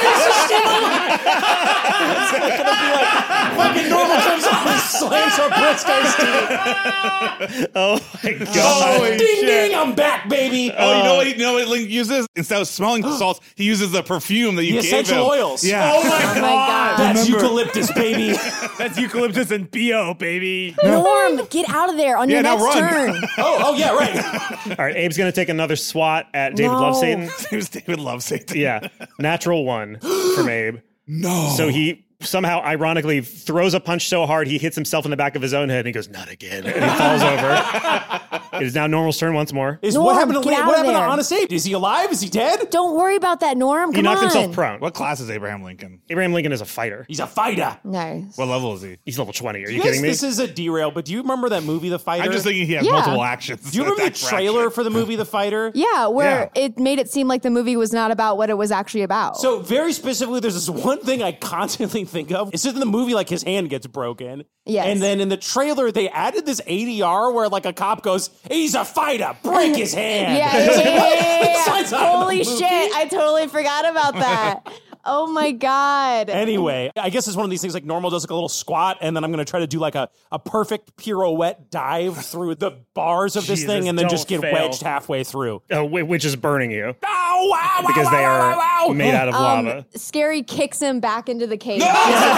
Normal comes out and slams our brisk iced tea. Oh my god. Holy Ding shit. ding, I'm back, baby. Oh, you know what? You know what Link uses? Instead of smelling salts, he uses the perfume that you The gave essential him. oils. Yeah. Oh my Oh my god. God. That's Remember- eucalyptus, baby. That's eucalyptus and B O, baby. Norm, get out of there on Yeah, your now next run. turn. Oh, oh yeah, right. All right. Abe's going to take another swat at David No. Love Satan. It was David Love Satan. Yeah. Natural one from Abe. No. So he somehow, ironically, throws a punch so hard he hits himself in the back of his own head and he goes, not again. And he falls over. It is now Normal's turn once more. Is Norm, what happened to get Lin- out what of happened to there. Honest Abe? Is he alive? Is he dead? Don't worry about that, Norm. He Come knocked on. himself prone. What class is Abraham Lincoln? Abraham Lincoln is a fighter. He's a fighter. Nice. What level is he? He's level twenty. Are you Yes, kidding me? this is a derail, but do you remember that movie, The Fighter? I'm just thinking he has Yeah. multiple actions. Do you remember the Attack for trailer action. for the movie, The Fighter? Yeah, where Yeah. it made it seem like the movie was not about what it was actually about. So very specifically, there's this one thing I constantly think of. It's just in the movie, like his hand gets broken. Yes. And then in the trailer, they added this A D R where like a cop goes, "He's a fighter, break his hand." yeah, yeah, yeah, yeah, yeah. Signs out of the Holy movie. shit! I totally forgot about that. Oh my god. Anyway, I guess it's one of these things like Normal does like a little squat, and then I'm going to try to do like a, a perfect pirouette dive through the bars of this Jesus, thing and then don't just get fail. wedged halfway through. Oh, whi- which is burning you Ow, wow, wow, because wow, they wow, are wow, wow. made out of Um, lava. Scary kicks him back into the cage.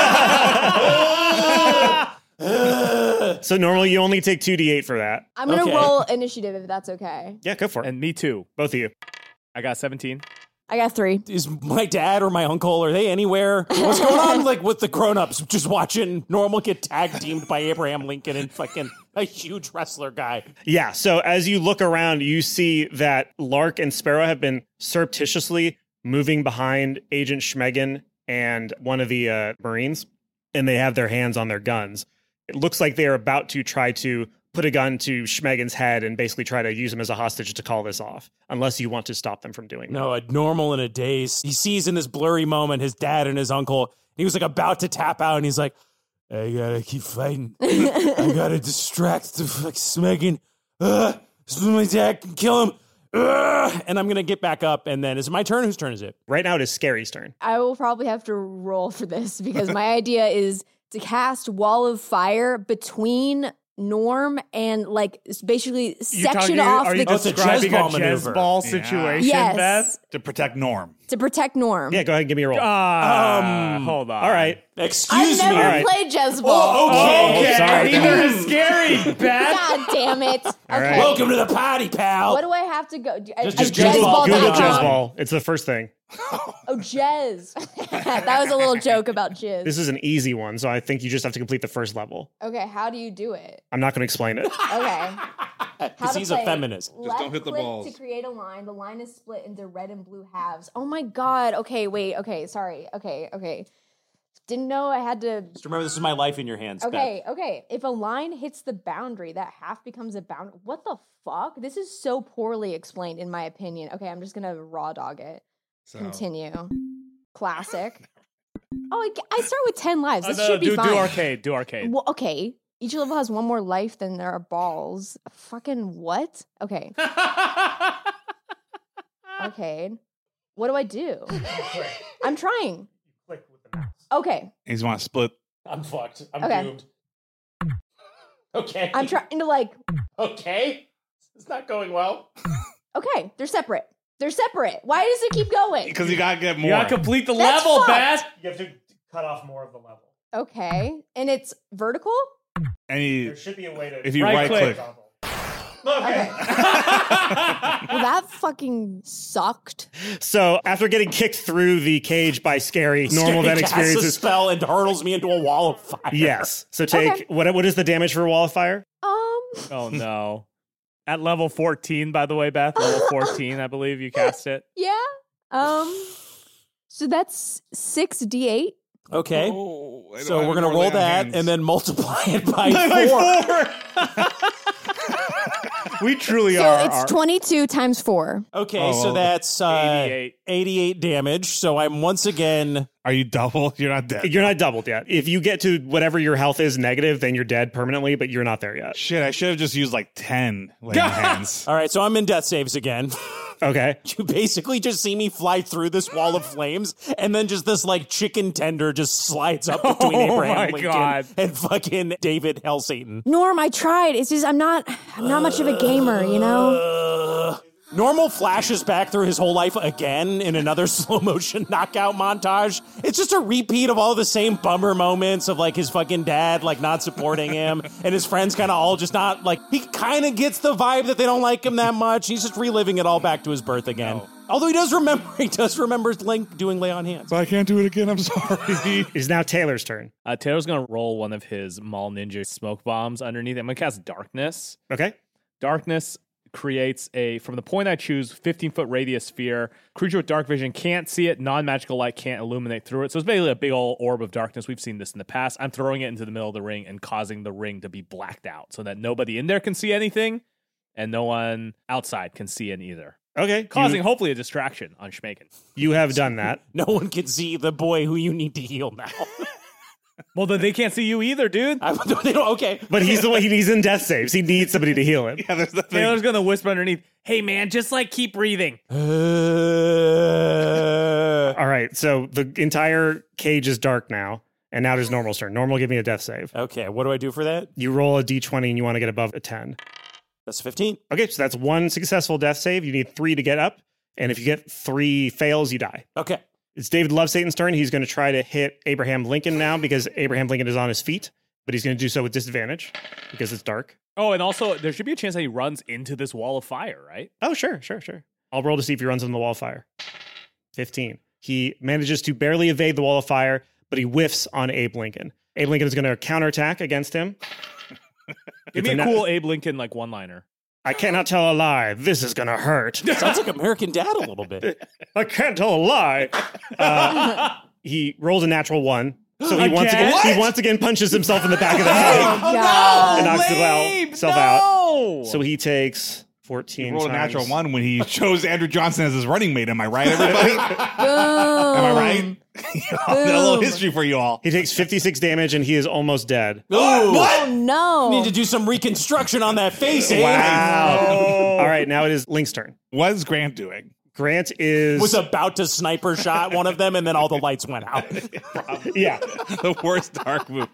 So normally you only take two d eight for that. I'm gonna Okay. roll initiative if that's okay. Yeah, go for it. And me too. Both of you. I got seventeen. I got three. Is my dad or my uncle, are they anywhere? What's going on like with the grown-ups just watching Normal get tag teamed by Abraham Lincoln and fucking a huge wrestler guy? Yeah, so as you look around, you see that Lark and Sparrow have been surreptitiously moving behind Agent Schmegan and one of the uh, Marines, and they have their hands on their guns. It looks like they are about to try to put a gun to Schmegan's head and basically try to use him as a hostage to call this off, unless you want to stop them from doing No, a Normal in a daze. He sees in this blurry moment his dad and his uncle. He was like about to tap out, and he's like, I gotta keep fighting. I gotta distract the fuck Schmegan. Ugh, my dad can kill him. Ugh, and I'm going to get back up, and then is it my turn? Whose turn is it? Right now it is Scary's turn. I will probably have to roll for this because my idea is to cast Wall of Fire between Norm and like basically section talking, off are you the Oh, it's a describing a Jezball maneuver. Jezball Yeah. situation, Yes. Beth? To protect Norm. to protect Norm. Yeah, go ahead and give me a roll. Uh, Um, hold on. All right. Excuse I've me. never All right. played Jezball. Oh, okay. Okay, sorry. neither is Scary, Beth. God damn it. All okay. right. Welcome to the party, pal. What do I have to go? do- Just- uh, just Google, Jezball Google dot com. Jezball. It's the first thing. Oh, Jez. That was a little joke about Jizz. This is an easy one, so I think you just have to complete the first level. Okay, how do you do it? I'm not going to explain it. Okay. How Because to he's a play. feminist. Left don't hit the click balls. to create a line. The line is split into red and blue halves. Oh my god. Okay, wait. Okay, sorry. Okay, okay. Didn't know I had to. Just remember, this is my life in your hands, Okay, okay. If a line hits the boundary, that half becomes a boundary. What the fuck? This is so poorly explained, in my opinion. Okay, I'm just gonna raw dog it. So. Continue. Classic. Oh, I, I start with ten lives. Uh, This no, should be do, fine. do arcade. Do arcade. Well, okay. Each level has one more life than there are balls. Fucking what? Okay. Okay. What do I do? I'm trying. Okay. He's want to split. I'm fucked. I'm Okay. doomed. Okay. I'm trying to like. Okay. It's not going well. Okay, they're separate. They're separate. Why does it keep going? Because you got to get You more. gotta complete the That's level, fucked. Beth. You have to cut off more of the level. Okay, and it's vertical. and you, should be a way to... if you Right right, click. click. Okay. Well, that fucking sucked. So after getting kicked through the cage by Scary, Normal Scary then casts a experiences... spell and hurtles me into a wall of fire. Yes. So take... Okay. What, what is the damage for a wall of fire? Um. Oh no. At level fourteen, by the way, Beth. Level fourteen, I believe you cast it. Yeah. Um. So that's six d eight. Okay. Oh, I don't So have we're any gonna more roll lay on that hands. and then multiply it by four. We truly So are. it's are twenty-two times four. Okay, Oh, so well. that's uh, eighty-eight. eighty-eight damage. So I'm once again. Are you double? You're not dead. You're not doubled yet. If you get to whatever your health is negative, then you're dead permanently, but you're not there yet. Shit, I should have just used like ten lay on hands. All right, so I'm in death saves again. Okay. You basically just see me fly through this wall of flames, and then just this like chicken tender just slides up between Oh Abraham my Lincoln God. and fucking David Hell Satan. Norm, I tried. It's just I'm not. I'm not much of a gamer, you know. Uh, Normal flashes back through his whole life again in another slow motion knockout montage. It's just a repeat of all the same bummer moments of like his fucking dad like not supporting him and his friends kind of all just not like he kind of gets the vibe that they don't like him that much. He's just reliving it all back to his birth again. Although he does remember, he does remember Link doing lay on hands. So I can't do it again. I'm sorry. It's now Taylor's turn. Uh, Taylor's gonna roll one of his Mall Ninja smoke bombs underneath it. I'm gonna cast Darkness. Okay. Darkness creates a, from the point I choose, fifteen foot radius sphere. Creature with dark vision can't see it. Non-magical light can't illuminate through it. So it's basically a big old orb of darkness. We've seen this in the past. I'm throwing it into the middle of the ring and causing the ring to be blacked out so that nobody in there can see anything and no one outside can see it either. Okay. Causing You, hopefully a distraction on Schmaken. you have done that. No one can see the boy who you need to heal now. Well, then they can't see you either, dude. I, they don't, okay. But he's the one, he's in death saves. He needs somebody to heal him. Yeah, there's nothing. Taylor's gonna whisper underneath, "Hey man, just like keep breathing." Uh, All right. So the entire cage is dark now. And now it is Normal's turn. Normal, give me a death save. okay, what do I do for that? You roll a d twenty and you want to get above a ten. That's fifteen. Okay, so that's one successful death save. You need three to get up. And if you get three fails, you die. Okay. It's David Love Satan's turn. He's going to try to hit Abraham Lincoln now because Abraham Lincoln is on his feet, but he's going to do so with disadvantage because it's dark. Oh, and also there should be a chance that he runs into this wall of fire, right? Oh, sure, sure, sure. I'll roll to see if he runs on the wall of fire. fifteen. He manages to barely evade the wall of fire, but he whiffs on Abe Lincoln. Abe Lincoln is going to counterattack against him. Give me a, a cool Abe Lincoln like one-liner. I cannot tell a lie. This is going to hurt. Sounds like American Dad a little bit. I can't tell a lie. Uh, he rolls a natural one. So he again? once again What? he once again punches himself in the back of the head. Oh, God. And knocks Lame, himself no. out. So he takes fourteen He rolled a times. natural one when he chose Andrew Johnson as his running mate. Am I right, everybody? Am I right? A little history for you all. He takes fifty-six damage and he is almost dead. Ooh. Oh, no. Need to do some reconstruction on that face, eh? Wow. All right, now it is Link's turn. What is Grant doing? Grant is... Was about to sniper shot one of them, and then all the lights went out. Yeah. The worst dark move.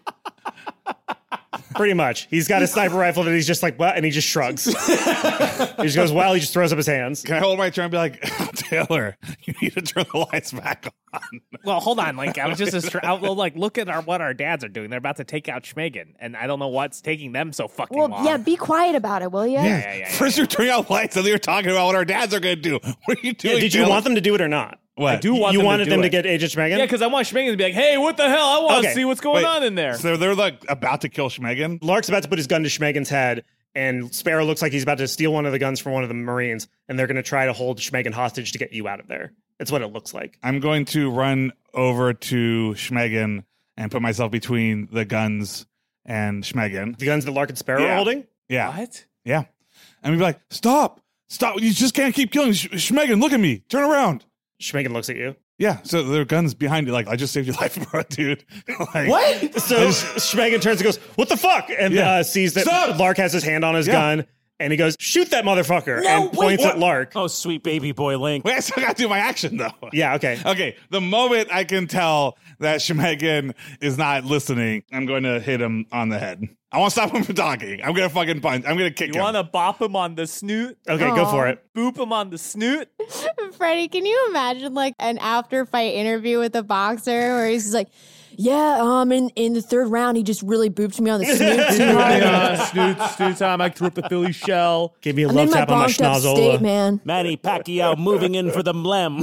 Pretty much. He's got a sniper rifle that he's just like, what? And he just shrugs. He just goes, well, he just throws up his hands. Can I hold my turn and be like, Taylor, you need to turn the lights back on? Well, hold on, Link. I was just astra- I, well, like, look at our, what our dads are doing. They're about to take out Schmegan, and I don't know what's taking them so fucking Well, long. yeah, be quiet about it, will you? yeah, yeah, yeah, First, you're turning out lights, and then you're talking about what our dads are going to do. What are you doing? Yeah, did you Taylor? want them to do it or not? What? I do want You them wanted to do them it. to get Agent Schmegan? Yeah, because I want Schmegan to be like, hey, what the hell? I want to Okay. see what's going Wait, on in there. So they're like about to kill Schmegan? Lark's about to put his gun to Schmegan's head, and Sparrow looks like he's about to steal one of the guns from one of the Marines, and they're going to try to hold Schmegan hostage to get you out of there. That's what it looks like. I'm going to run over to Schmegan and put myself between the guns and Schmegan. The guns that Lark and Sparrow Yeah. are holding? Yeah. What? Yeah. And we'd be like, stop. Stop. You just can't keep killing Sch- Schmegan. Look at me. Turn around. Schmegan looks at you. Yeah. So there are guns behind you. Like, I just saved your life, bro, dude. Like, What? So Schmegan turns and goes, what the fuck? And Yeah. uh, sees that Stop! Lark has his hand on his Yeah. gun, and he goes, shoot that motherfucker, No, and wait, points what? at Lark. Oh, sweet baby boy Link. Wait, I still got to do my action, though. Yeah, okay. Okay. The moment I can tell that Schmegan is not listening, I'm going to hit him on the head. I won't stop him from talking. I'm going to fucking punch. I'm going to kick You him. want to bop him on the snoot? Okay, go for it. Boop him on the snoot? Freddie, can you imagine like an after fight interview with a boxer where he's just like, yeah, um, in, in the third round, he just really booped me on the snoot. too hard. Yeah, snoot, snoot time. I threw up the Philly shell. Give me a I'm love in my tap on my bonked up state, schnozola. man. Manny Pacquiao moving in for the mlem.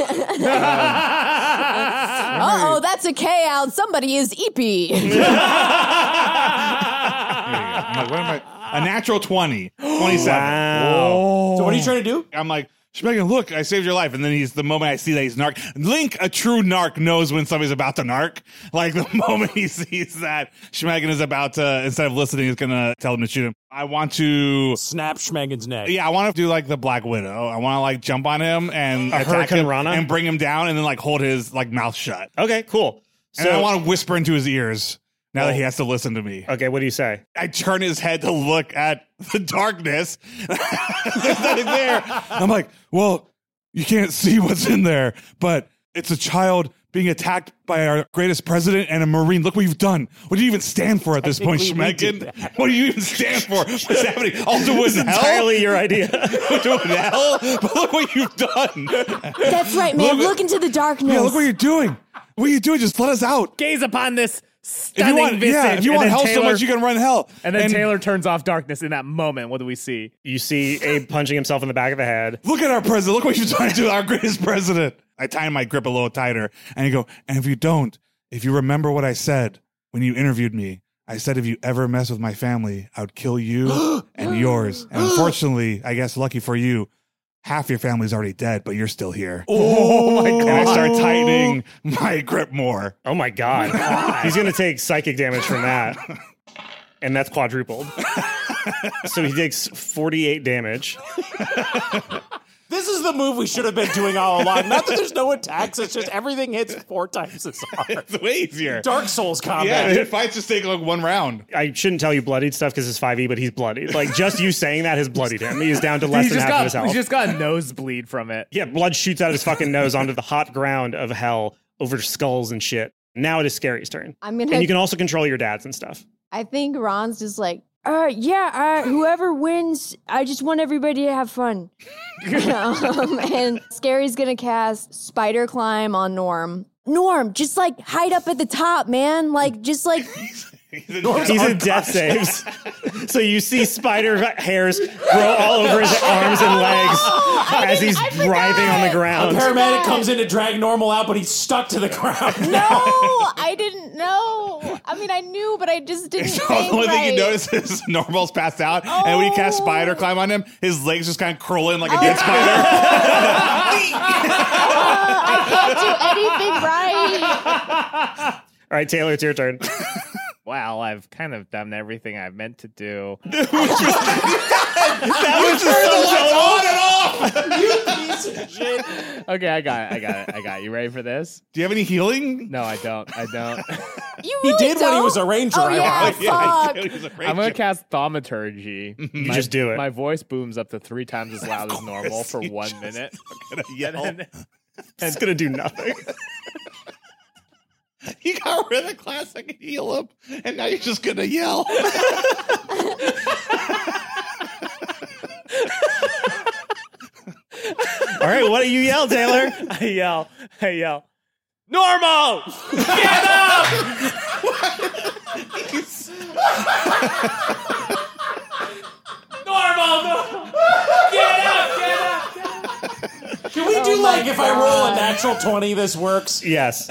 Uh-oh, that's a K out. Somebody is E P. I'm like, what am I? A natural twenty. twenty-seven. Wow. So what are you trying to do? I'm like, Schmegan, look, I saved your life. And then he's the moment I see that he's narc. Link, a true narc, knows when somebody's about to narc. Like the moment he sees that Schmegan is about to, instead of listening, is going to tell him to shoot him. I want to, Snap Schmegan's neck. yeah, I want to do like the Black Widow. I want to like jump on him and A attack Hurricane him Rana? and bring him down and then like hold his like mouth shut. Okay, cool. And I want to whisper into his ears now that he has to listen to me. Okay, what do you say? I turn his head to look at the darkness. There's nothing there. I'm like, well, you can't see what's in there, but it's a child being attacked by our greatest president and a Marine. Look what you've done. What do you even stand for at this point, Technically, we did Schmegan? that. What do you even stand for? What's happening? Also in hell? Entirely your idea. Also in hell? But look what you've done. That's right, man. Look- Look into the darkness. Yeah, look what you're doing. What are you doing? Just let us out. Gaze upon this If stunning you want, visage. yeah, if you And want then hell so Taylor- much, you can run hell. And then Taylor turns off darkness in that moment. What do we see? You see Abe punching himself in the back of the head. Look at our president. Look what you've done to our greatest president. I tie my grip a little tighter and you go, and if you don't, if you remember what I said when you interviewed me, I said if you ever mess with my family, I would kill you and yours. And unfortunately, I guess lucky for you, half your family's already dead, but you're still here. Oh my god. And I start tightening my grip more. Oh my god. He's going to take psychic damage from that. And that's quadrupled. So he takes forty-eight damage. This is the move we should have been doing all along. Not that there's no attacks, it's just everything hits four times as hard. It's way easier. Dark Souls Yeah, combat. dude, fights just take like one round. I shouldn't tell you bloodied stuff because it's five E, but he's bloodied. Like, just you saying that has bloodied him. He's down to less He's than just, half of got, his health. he's just got a nosebleed from it. Yeah, blood shoots out of his fucking nose onto the hot ground of hell over skulls and shit. Now it is Scary's turn. I'm gonna. And you can also control your dads and stuff. I think Ron's just like, uh, yeah, uh, whoever wins, I just want everybody to have fun. um, and Scary's gonna cast Spider Climb on Norm. Norm, just like hide up at the top, man. Like, just like He's in death saves. So you see spider hairs grow all over his arms and legs as he's writhing on the A ground. paramedic comes in to drag Normal out, but he's stuck to the ground. No, I didn't know. I mean, I knew, but I just didn't So think the only thing you right. notice is Normal's passed out, and when you cast spider climb on him, his legs just kind of curl in like a Oh. dead spider. I can't do anything right. All right, Taylor, it's your turn. Well, I've kind of done everything I meant to do. That was just On and off. You piece of shit. Okay, I got it. I got it. I got it. You ready for this? Do you have any healing? No, I don't. I don't. You He really did when he don't? was a ranger. Oh, I yeah, like. fuck. I'm going to cast Thaumaturgy. You just do it. My voice booms up to three times as loud as normal for you one just minute. Yell. And then- It's going to do nothing. You got rid of the classic heal him, and now you're just gonna yell. All right, what do you yell, Taylor? I yell. I yell. Normal! Get up! Normal! No. Get up! Get up! Get up! Can we do like if I roll a natural twenty, this works? Yes.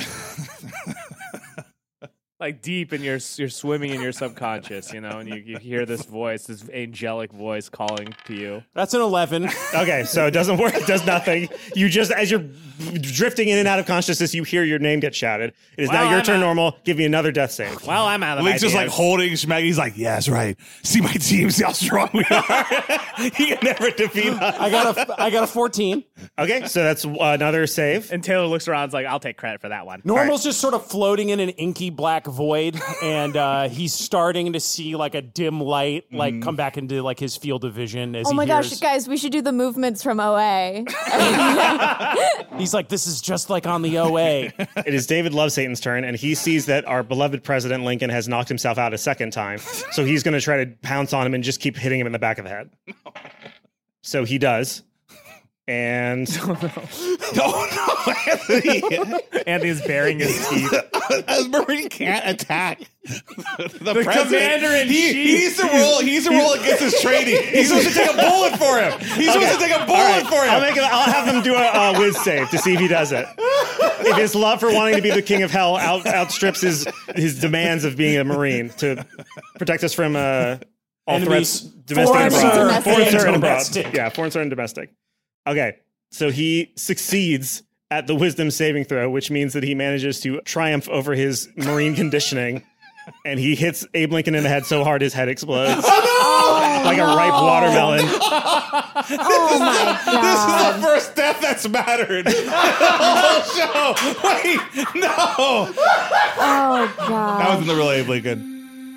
Like deep in your, you're swimming in your subconscious, you know, and you, you hear this voice, this angelic voice calling to you. That's an eleven. Okay, so it doesn't work. It does nothing. You just, as you're drifting in and out of consciousness, you hear your name get shouted. It is Well, now your I'm turn, out. Normal. Give me another death save. Well, I'm out of Link's just like ideas. holding Schmeggy. He's like, yeah, that's right. See my team. See how strong we are. He can never defeat us. I got a I got a fourteen. Okay, so that's another save. And Taylor looks around and is like, I'll take credit for that one. Normal's just sort of floating in an inky black void, and uh, he's starting to see like a dim light, like come back into like his field of vision. As Oh he my hears, gosh, guys, we should do the movements from O A. he's like, "This is just like on the O A." It is David Lovesatan's turn, and he sees that our beloved President Lincoln has knocked himself out a second time. So he's going to try to pounce on him and just keep hitting him in the back of the head. So he does. And No, no, Anthony. Anthony's baring his teeth. A Marine can't attack the, the, The president. commander-in-chief. He, he needs to roll. He needs to roll against his training. He's supposed to take a bullet for him. He's supposed to take a bullet All right, for him. I'll make it, I'll have him do a uh, whiz save to see if he does it. If his love for wanting to be the king of hell out, outstrips his his demands of being a Marine to protect us from uh, all Enemies, threats, domestic and foreign, abroad. sir, Foreign, and sir, and abroad. domestic. Yeah, foreign, sir, and domestic. Okay, so he succeeds at the wisdom saving throw, which means that he manages to triumph over his Marine conditioning. And he hits Abe Lincoln in the head so hard his head explodes. Oh, like a ripe watermelon. Oh my This god. is the first death that's mattered. Oh, show. Wait, no. Oh god. That was in the real Abe Lincoln.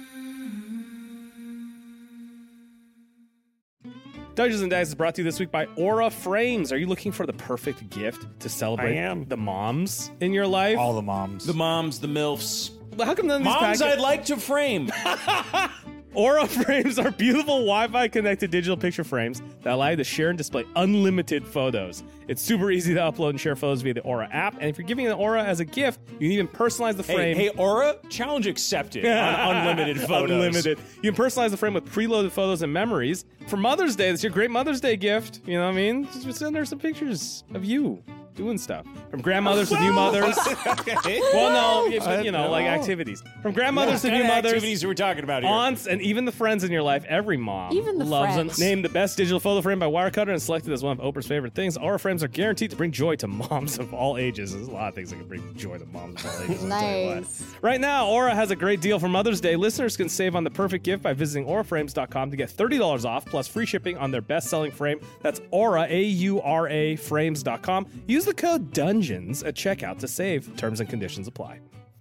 Dungeons and Dice is brought to you this week by Aura Frames. Are you looking for the perfect gift to celebrate I am. the moms in your life? All the moms. The moms, the milfs, How come none of these moms packets- I'd like to frame. Aura frames are beautiful Wi-Fi connected digital picture frames that allow you to share and display unlimited photos. It's super easy to upload and share photos via the Aura app, and if you're giving an Aura as a gift, you can even personalize the Hey, frame. hey, Aura, challenge accepted on unlimited photos. Unlimited. You can personalize the frame with preloaded photos and memories. For Mother's Day, that's your great Mother's Day gift. You know what I mean? Just send her some pictures of you doing stuff. From grandmothers to new mothers. Well, no, you, you know, like activities. From grandmothers to What kind new of mothers. activities are we talking about here? Aunts, and even the friends in your life. Every mom Even the loves friends. them. Named the best digital photo frame by Wirecutter and selected as one of Oprah's favorite things. Aura frames are guaranteed to bring joy to moms of all ages. There's a lot of things that can bring joy to moms of all ages. I'll tell you what. Nice. Right now, Aura has a great deal for Mother's Day. Listeners can save on the perfect gift by visiting aura frames dot com to get thirty dollars off plus free shipping on their best-selling frame. That's Aura, A U R A, frames dot com. Use the code DUNGEONS at checkout to save. Terms and conditions apply.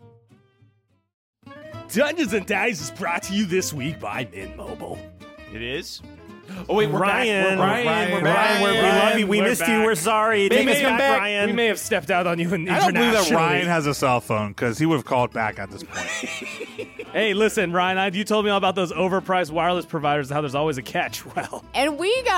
Dungeons and Dice is brought to you this week by Mint Mobile. It is. Oh wait, we're Ryan, back. We're Ryan, Ryan, we're back. Ryan, we're, we Ryan, love you. We we're missed back. you. We're sorry. Maybe Take us it's come back, back. Ryan. We may have stepped out on you in I don't believe that internationally. Ryan has a cell phone because he would have called back at this point. Hey, listen, Ryan, I, you told me all about those overpriced wireless providers and how there's always a catch. Well, And we got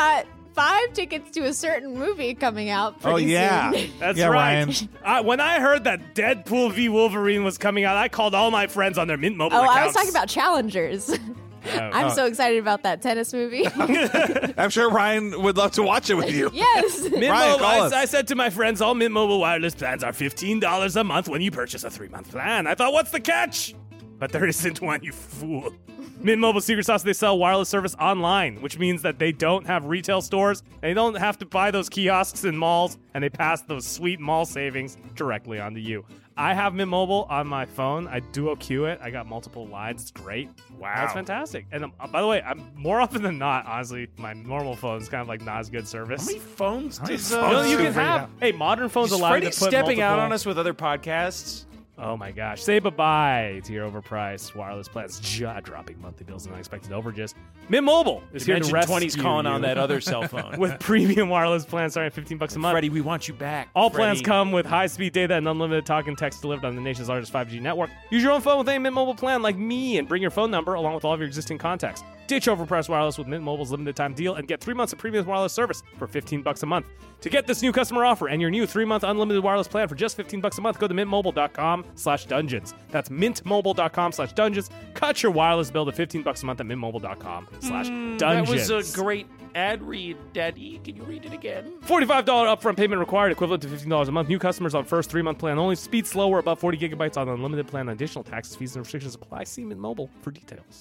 five tickets to a certain movie coming out pretty Oh, yeah. soon. That's Yeah, right. Ryan. I, when I heard that Deadpool v Wolverine was coming out, I called all my friends on their Mint Mobile Oh, accounts. I was talking about Challengers. I'm Oh. so excited about that tennis movie. I'm sure Ryan would love to watch it with you. Yes. Mint Ryan, Mobile, call I, us. I said to my friends, all Mint Mobile wireless plans are fifteen dollars a month when you purchase a three-month plan. I thought, what's the catch? But there isn't one, you fool. Mint Mobile secret sauce, they sell wireless service online, which means that they don't have retail stores. They don't have to buy those kiosks in malls, and they pass those sweet mall savings directly onto you. I have Mint Mobile on my phone. I duo queue it. I got multiple lines. It's great. Wow. That's fantastic. And um, by the way, I'm more often than not, honestly, my normal phone is kind of like not as good service. How many phones does You uh, know, you Super can have. Hey, modern phones Is allow you Freddie to put stepping out multiple- on us with other podcasts? Oh my gosh. Say bye-bye to your overpriced wireless plans, jaw-dropping monthly bills and unexpected overages. Mint Mobile is here to Dimension rescue twenty's calling you on that other cell phone. with premium wireless plans starting at fifteen bucks a month. Freddie, we want you back. All plans Freddie. come with high-speed data and unlimited talk and text delivered on the nation's largest five G network. Use your own phone with a Mint Mobile plan like me and bring your phone number along with all of your existing contacts. Ditch overpriced wireless with Mint Mobile's limited time deal and get three months of premium wireless service for fifteen bucks a month. To get this new customer offer and your new three-month unlimited wireless plan for just fifteen bucks a month, go to mintmobile.com slash dungeons. That's mintmobile.com slash dungeons. Cut your wireless bill to fifteen bucks a month at mintmobile.com slash That dungeons. was a great ad read, Daddy. Can you read it again? forty-five dollars upfront payment required, equivalent to fifteen dollars a month. New customers on first three-month plan only. Speed slower, above forty gigabytes on unlimited plan. Additional taxes, fees, and restrictions apply. See Mint Mobile for details.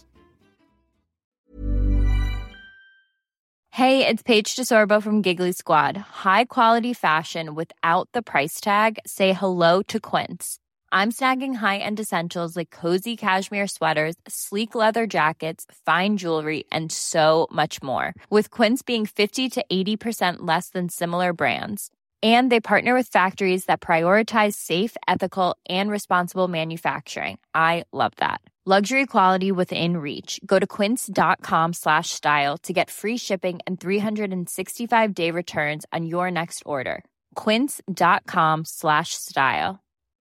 Hey, it's Paige DeSorbo from Giggly Squad. High quality fashion without the price tag. Say hello to Quince. I'm snagging high-end essentials like cozy cashmere sweaters, sleek leather jackets, fine jewelry, and so much more. With Quince being fifty to eighty percent less than similar brands. And they partner with factories that prioritize safe, ethical, and responsible manufacturing. I love that. Luxury quality within reach. Go to quince.com slash style to get free shipping and three sixty-five day returns on your next order. Quince.com slash style.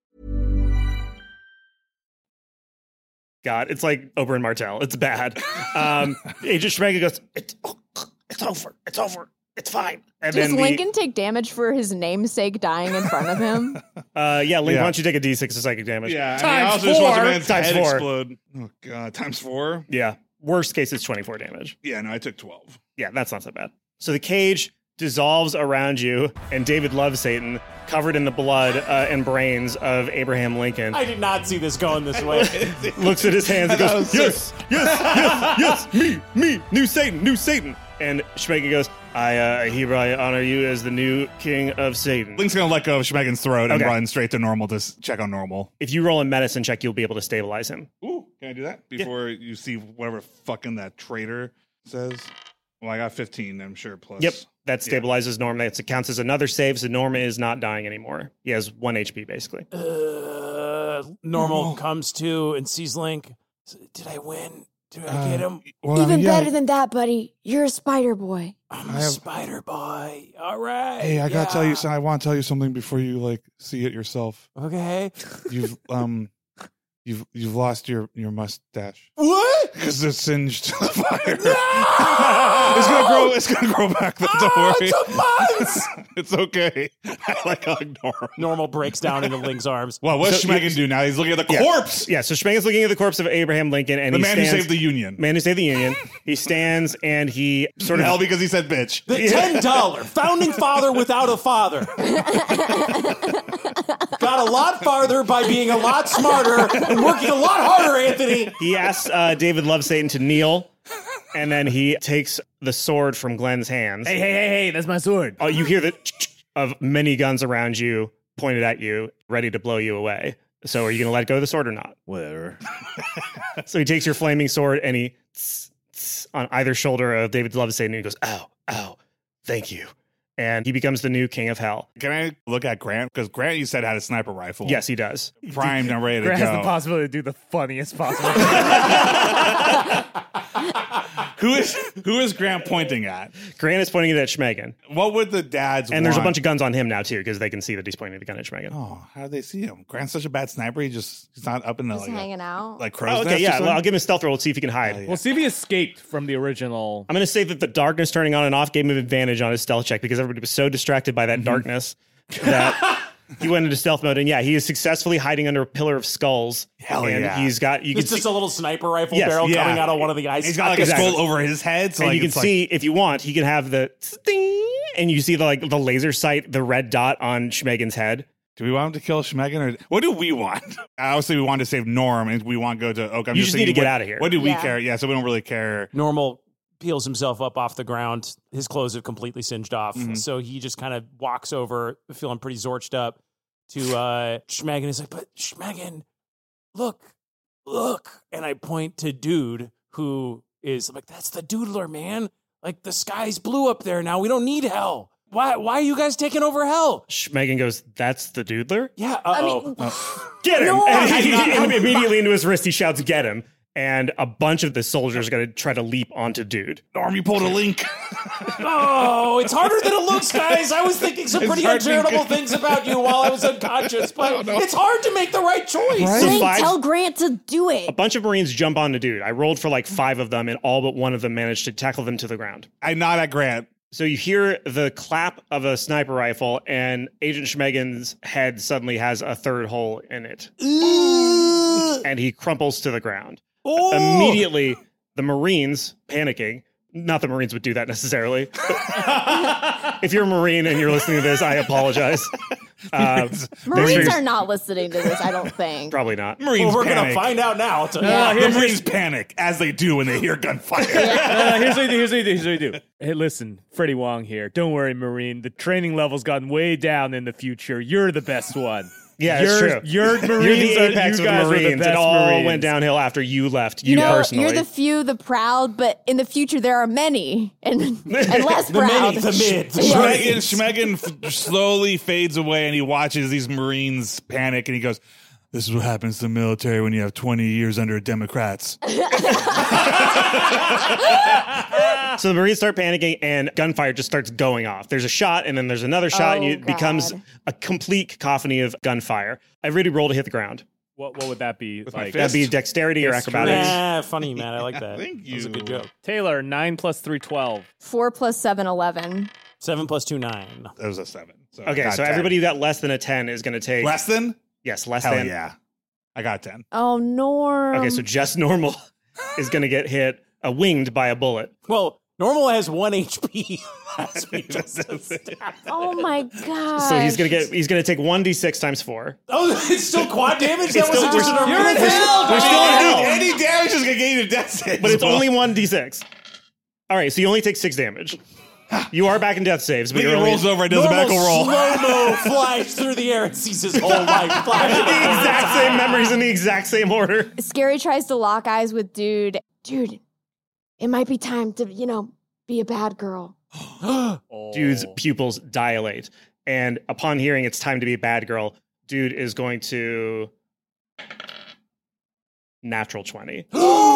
God, it's like Oberyn Martell. It's bad. Um, Agent Schmega goes, it's, it's over. It's over. It's fine. And Does then the- Lincoln take damage for his namesake dying in front of him? Uh, yeah, Link, Yeah. why don't you take a d six of psychic damage? Yeah, and times I also just watched a four. man's Times head four. explode. Oh god, times four. Yeah, worst case is twenty-four damage. Yeah, no, I took twelve. Yeah, that's not so bad. So the cage dissolves around you, and David Loves Satan, covered in the blood uh, and brains of Abraham Lincoln, I did not see this going this way. looks at his hands and I goes, was yes, yes, yes, yes, me, me, new Satan, new Satan. And Schmega goes, I uh, hereby honor you as the new king of Satan. Link's gonna let go of Schmegan's throat and Okay. run straight to normal to s- check on normal. If you roll a medicine check, you'll be able to stabilize him. Ooh, can I do that before you see whatever fucking that traitor says? Well, I got fifteen, I'm sure. Plus, Yep, that stabilizes Norm. That counts as another save, so Norm is not dying anymore. He has one H P, basically. Uh, normal comes to and sees Link. Did I win? Did I Uh, get him? Well, I Even mean, yeah, better than that, buddy. You're a spider boy. I'm I a have- spider boy. All right. Hey, I gotta tell you yeah. something. I want to tell you something before you like see it yourself. Okay. You've um, you've you've lost your your mustache What? because it's singed to the fire. No! It's gonna grow. It's gonna grow back. Though, don't Oh, worry. it took months. It's okay. I like how ignore him. Normal breaks down into Link's arms. Well, what's So- Schmegan do now? He's looking at the Yeah. corpse. Yeah, so Schmega's looking at the corpse of Abraham Lincoln, and The he man stands, who saved the Union. man who saved the Union. He stands and he sort Hell, of because he said bitch. The ten dollar founding father without a father got a lot farther by being a lot smarter and working a lot harder. Anthony. he asks uh, David Loves Satan to kneel, and then he takes the sword from Glenn's hands. Hey, hey, hey, hey, that's my sword. Oh, you hear the of many guns around you pointed at you, ready to blow you away. So are you going to let go of the sword or not? Whatever. So he takes your flaming sword and he tss, tss, on either shoulder of David Loves Satan, and he goes, ow, ow, thank you. And he becomes the new king of hell. Can I look at Grant? Because Grant, you said, had a sniper rifle. Yes, he does. Primed and ready to Grant has go. the possibility to do the funniest possible. Who is who is Grant pointing at? Grant is pointing it at Schmegan. What would the dads And there's a want? bunch of guns on him now, too, because they can see that he's pointing the gun at Schmegan. Oh, how do they see him? Grant's such a bad sniper. He just he's not up in the Just like, hanging out. like crow's Oh, okay, nest or yeah. Well, something? I'll give him a stealth roll. Let's see if he can hide. Oh, yeah. We'll see if he escaped from the original. I'm going to say that the darkness turning on and off gave him an advantage on his stealth check because everybody was so distracted by that darkness that he went into stealth mode. And yeah, he is successfully hiding under a pillar of skulls. Hell and yeah. he's got, you can It's just see, a little sniper rifle Yes, barrel yeah. coming out of one of the ice. He's got like a Exactly. skull over his head. So and like, you can it's like- see, if you want, he can have the sting, and you see the like the laser sight, the red dot on Schmegan's head. do we want him to kill Schmegan or what do we want? Obviously, we want to save Norm and we want to go to Oak. I'm You just need thinking, to get what- out of here. What do we Yeah. care? Yeah, so we don't really care. Normal peels himself up off the ground. His clothes have completely singed off. Mhm. So he just kind of walks over, feeling pretty zorched up, to uh, Schmegan. He's like, but Schmegan, look, look. And I point to Dude, who is like, that's the Doodler, man. Like, the sky's blue up there now. We don't need hell. Why, why are you guys taking over hell? Schmegan goes, "That's the Doodler? Yeah, I uh-oh. mean, Get him!" No, and I'm he, not- and immediately into his wrist, he shouts, "Get him!" And a bunch of the soldiers are going to try to leap onto Dude. Norm, you pulled a link. Oh, it's harder than it looks, guys. I was thinking some It's pretty hard to uncharitable get- things about you while I was unconscious, but it's hard to make the right choice. So Link, five- tell Grant to do A it. bunch of Marines jump onto Dude. I rolled for like five of them, and all but one of them managed to tackle them to the ground. I nod at Grant. So you hear the clap of a sniper rifle, and Agent Schmegan's head suddenly has a third hole in it. And he crumples to the ground. Oh. Immediately, the Marines, panicking, not the Marines would do that necessarily. If you're a Marine and you're listening to this, I apologize. Uh, Marines are not listening to this, I don't think. Probably not. Marines Well, we're panic. going to find out now. To- Yeah. The Marines panic as they do when they hear gunfire. Uh, here's what we do. Here's what we do. Here's what we do. Hey, listen, Freddie Wong here. Don't worry, Marine. The training level's gotten way down in the future. You're the best one. Yeah, you're, it's true. You're Marines. You're the are- apex you of guys are the Marines. best It all Marines. went downhill after you left. You, You know, personally. you're the few, the proud, but in the future there are many and, and less The proud. many, the mid, the Schmegan, Schmegan f- slowly fades away and he watches these Marines panic and he goes, "This is what happens to the military when you have twenty years under Democrats." So the Marines start panicking and gunfire just starts going off. There's a shot and then there's another shot Oh, and it becomes God. a complete cacophony of gunfire. Everybody roll to hit the ground. What, what would that be? With my Like, fist? That'd be dexterity or History. acrobatics. Nah, funny, man. I like that. Thank That was a good you. joke. Taylor, nine plus three, twelve. Four plus seven, eleven. Seven plus two, nine. That was a seven. So I Okay, got so ten. everybody who got less than a ten is going to take... less than? Yes, less Hell than. yeah. I got ten. Oh, Norm. Okay, so just normal is going to get hit, uh, winged by a bullet. Well, normal has one H P. As we just established. Oh my god. So he's going to get he's going to take one d six times four. Oh, it's still quad damage? That It's wasn't still- just an we're- normal. you're in hell, We're still in hell. Any damage is going to gain a death save. But it's Well, only one d six. All right, so you only take six damage. You are back in death saves, but He you're only... rolls over and does a Normal medical roll. slow-mo flies through the air and sees his whole life flash. the exact same memories in the exact same order. Scary tries to lock eyes with Dude. Dude, it might be time to, you know, be a bad girl. Dude's pupils dilate. And upon hearing it's time to be a bad girl, Dude is going to... Natural twenty.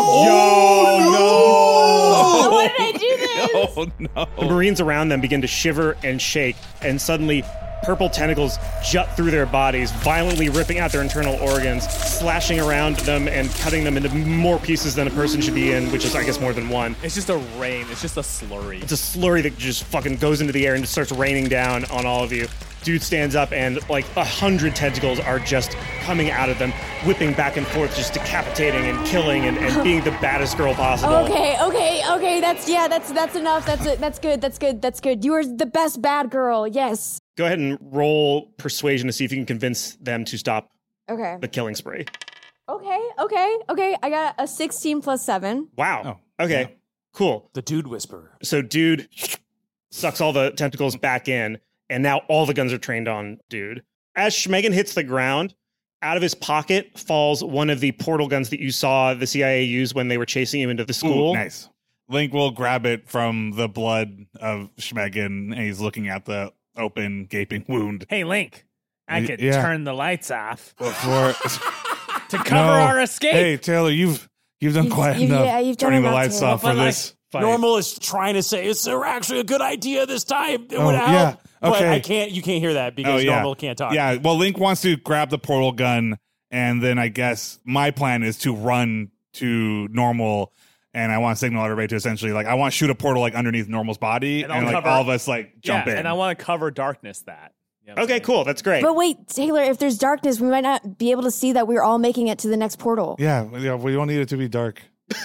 Oh, why did I do this? Oh, no. The Marines around them begin to shiver and shake, and suddenly purple tentacles jut through their bodies, violently ripping out their internal organs, slashing around them and cutting them into more pieces than a person should be in, which is, I guess, more than one. It's just a rain. It's just a slurry. It's a slurry that just fucking goes into the air and just starts raining down on all of you. Dude stands up and like a hundred tentacles are just coming out of them, whipping back and forth, just decapitating and killing and, and being the baddest girl possible. Okay, okay, okay. That's yeah. That's that's enough. That's it. That's good. That's good. That's good. You are the best bad girl. Yes. Go ahead and roll persuasion to see if you can convince them to stop Okay. the killing spree. Okay. Okay. Okay. I got a sixteen plus seven. Wow. Oh, okay. yeah. Cool. The Dude Whisperer. So Dude sucks all the tentacles back in, and now all the guns are trained on Dude. As Schmegan hits the ground, out of his pocket falls one of the portal guns that you saw the C I A use when they were chasing him into the school. Ooh, nice. Link will grab it from the blood of Schmegan, and he's looking at the open, gaping wound. Hey, Link, I Y- could yeah. turn the lights off Before, to cover No. our escape. Hey, Taylor, you've you've done You've- quite you've- enough yeah, you've done turning the enough, lights Taylor. off for But, like, this fight. Normal is trying to say, is there actually a good idea this time? It Oh, would help. yeah. But Okay. I can't, you can't hear that because Oh, yeah. Normal can't talk. Yeah, well, Link wants to grab the portal gun, and then I guess my plan is to run to Normal, and I want to signal everybody to essentially, like, I want to shoot a portal, like, underneath Normal's body, And and, I'll like, cover- all of us, like, jump yeah, in. and I want to cover darkness that. You know what I'm Okay, saying? cool. That's great. But wait, Taylor, if there's darkness, we might not be able to see that we're all making it to the next portal. yeah, we- yeah, we don't need it to be dark.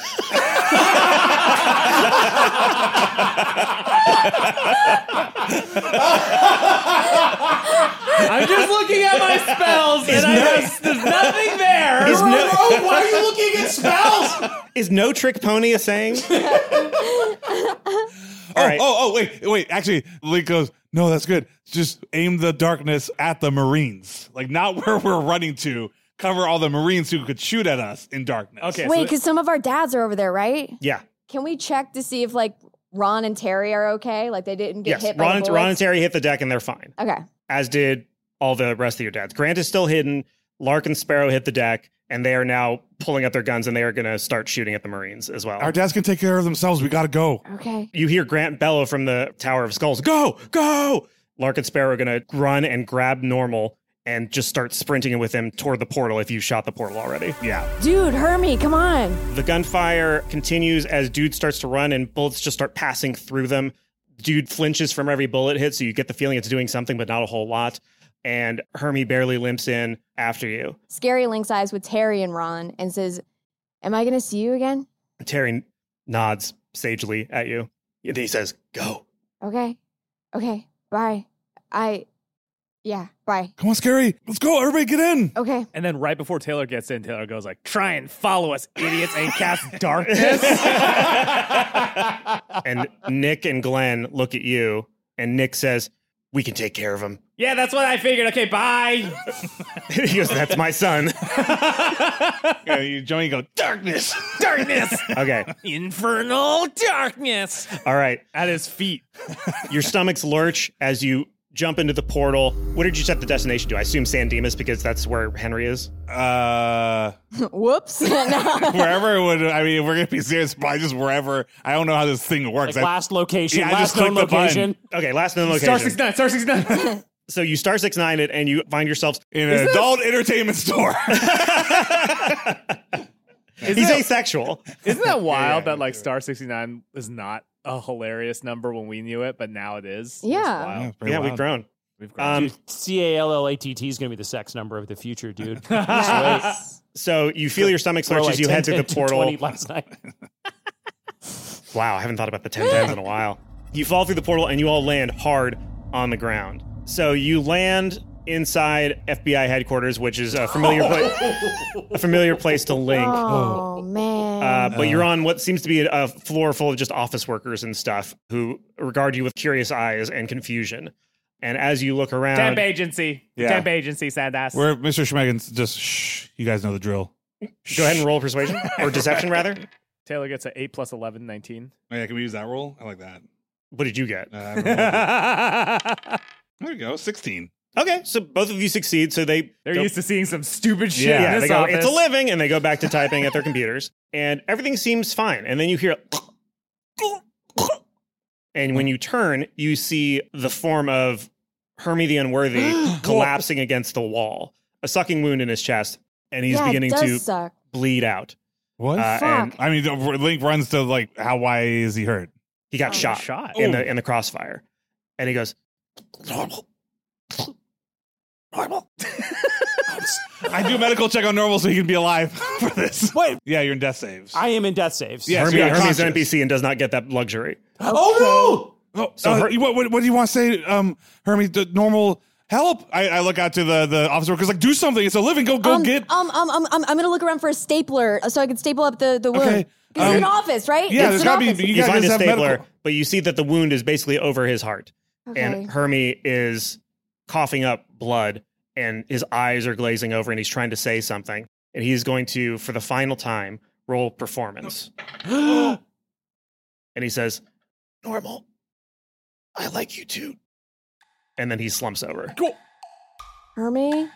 I'm just looking at my spells, and I just, there's nothing there. Is no, Oh, why are you looking at spells? is no trick pony a saying? Oh, right. oh, oh, wait, wait. Actually, Link goes, no, that's good. Just aim the darkness at the Marines. Like, not where we're running to. Cover all the Marines who could shoot at us in darkness. Okay, Wait, so because some of our dads are over there, right? Yeah. Can we check to see if like Ron and Terry are okay? Like they didn't get Yes. hit by Ron the and, bullets? Ron and Terry hit the deck and they're fine, Okay. as did all the rest of your dads. Grant is still hidden. Lark and Sparrow hit the deck, and they are now pulling up their guns, and they are going to start shooting at the Marines as well. Our dads can take care of themselves. We got to go. Okay. You hear Grant bellow from the Tower of Skulls, go, go! Lark and Sparrow are going to run and grab Normal and just start sprinting with him toward the portal if you shot the portal already. Yeah. Dude, Hermie, come on. The gunfire continues as Dude starts to run and bullets just start passing through them. Dude flinches from every bullet hit, so you get the feeling it's doing something, but not a whole lot. And Hermie barely limps in after you. Scary links eyes with Terry and Ron and says, am I going to see you again? Terry nods sagely at you. And he says, go. Okay. Okay. Bye. I, yeah, bye. Come on, Scary. Let's go. Everybody get in. Okay. And then right before Taylor gets in, Taylor goes like, try and follow us, idiots, and cast darkness. And Nick and Glenn look at you, and Nick says, we can take care of him. Yeah, that's what I figured. Okay, bye. He goes, that's my son. Yeah, you, Joey, go, darkness. Darkness. Okay. Infernal darkness. All right. At his feet. Your stomachs lurch as you jump into the portal. What did you set the destination to? I assume San Dimas because that's where Henry is. Uh, Whoops. No. wherever it would, I mean, if we're going to be serious, probably just wherever. I don't know how this thing works. Like I- last location, Yeah, I last just known clicked the button. location. Okay, last known Star location. six nine. Star six nine. So you star six nine it, and you find yourselves in an adult entertainment store. He's asexual. Isn't that wild Yeah, that like Star sixty-nine is not a hilarious number when we knew it, but now it is? It's Yeah. wild. Yeah, pretty Yeah, we've wild. grown. We've grown. Um, C A L L A T T is going to be the sex number of the future, dude. Nice. so you feel your stomach Or lurch like as you ten, head through the ten, portal. twenty last night. Wow, I haven't thought about the ten tens in a while. You fall through the portal and you all land hard on the ground. So you land inside F B I headquarters, which is a familiar place, a familiar place to Link. Oh, man. Uh, but you're on what seems to be a, a floor full of just office workers and stuff who regard you with curious eyes and confusion. And as you look around, Temp agency. Yeah. Temp agency said us. Where Mister Schmeggins just, shh, you guys know the drill. go ahead and roll persuasion or deception, rather. Taylor gets an eight plus eleven, nineteen. Oh, yeah, can we use that roll? I like that. What did you get? Uh, I don't know. There you go, sixteen. Okay, so both of you succeed. So they They're go- used to seeing some stupid shit Yeah, in yeah, this they go, office. it's a living, and they go back to typing at their computers, and everything seems fine. And then you hear, and when you turn, you see the form of Hermie the Unworthy collapsing against the wall, a sucking wound in his chest, and he's yeah, beginning it does to suck. bleed out. What? Uh, and Fuck. I mean, Link runs to, like, how, why is he hurt? he got Oh, shot, shot. in Ooh. the in the crossfire, and he goes, normal, normal. I do a medical check on Normal so he can be alive for this. Wait, Yeah, you're in death saves. I am in death saves. Yeah. Yes, Hermie, you're Hermie's unconscious. an N P C and does not get that luxury. Oh Oh, So uh, Her- you- what, what, what do you want to say, um, Hermie? The Normal help? I, I look out to the, the officer because, like, do something. It's a living. Go, go um, get. um, um, um, um, I'm gonna look around for a stapler so I can staple up the, the wound. Okay, It's um, an office, right? yeah, It's there's an gotta be- office. you You guys find a have stapler, medical- but you see that the wound is basically over his heart. Okay. And Hermie is coughing up blood, and his eyes are glazing over, and he's trying to say something. And he's going to, for the final time, roll performance. And he says, normal, I like you too. And then he slumps over. Hermie?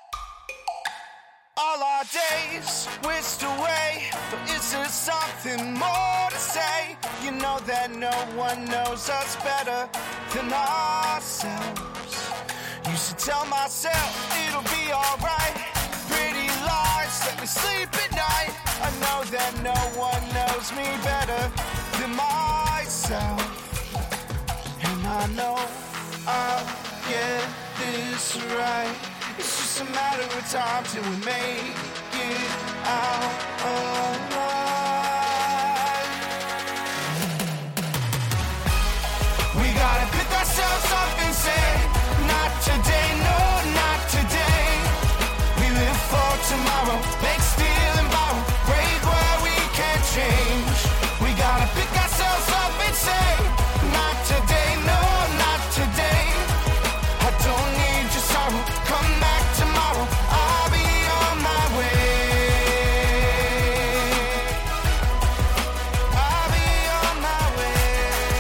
All our days whisked away, but is there something more to say? You know no one knows us better than ourselves. Used to tell myself it'll be alright. Pretty lies let me sleep at night. I know that no one knows me better than myself. And I know I'll get this right. It's just a matter of time till we make it out alive. We gotta pick ourselves up and say, not today, no, not today. We live for tomorrow, make, steal, and borrow. Break where we can't change. We gotta pick ourselves up and say, not today, no, not today. I don't need your sorrow, come back tomorrow. I'll be on my way. I'll be on my way.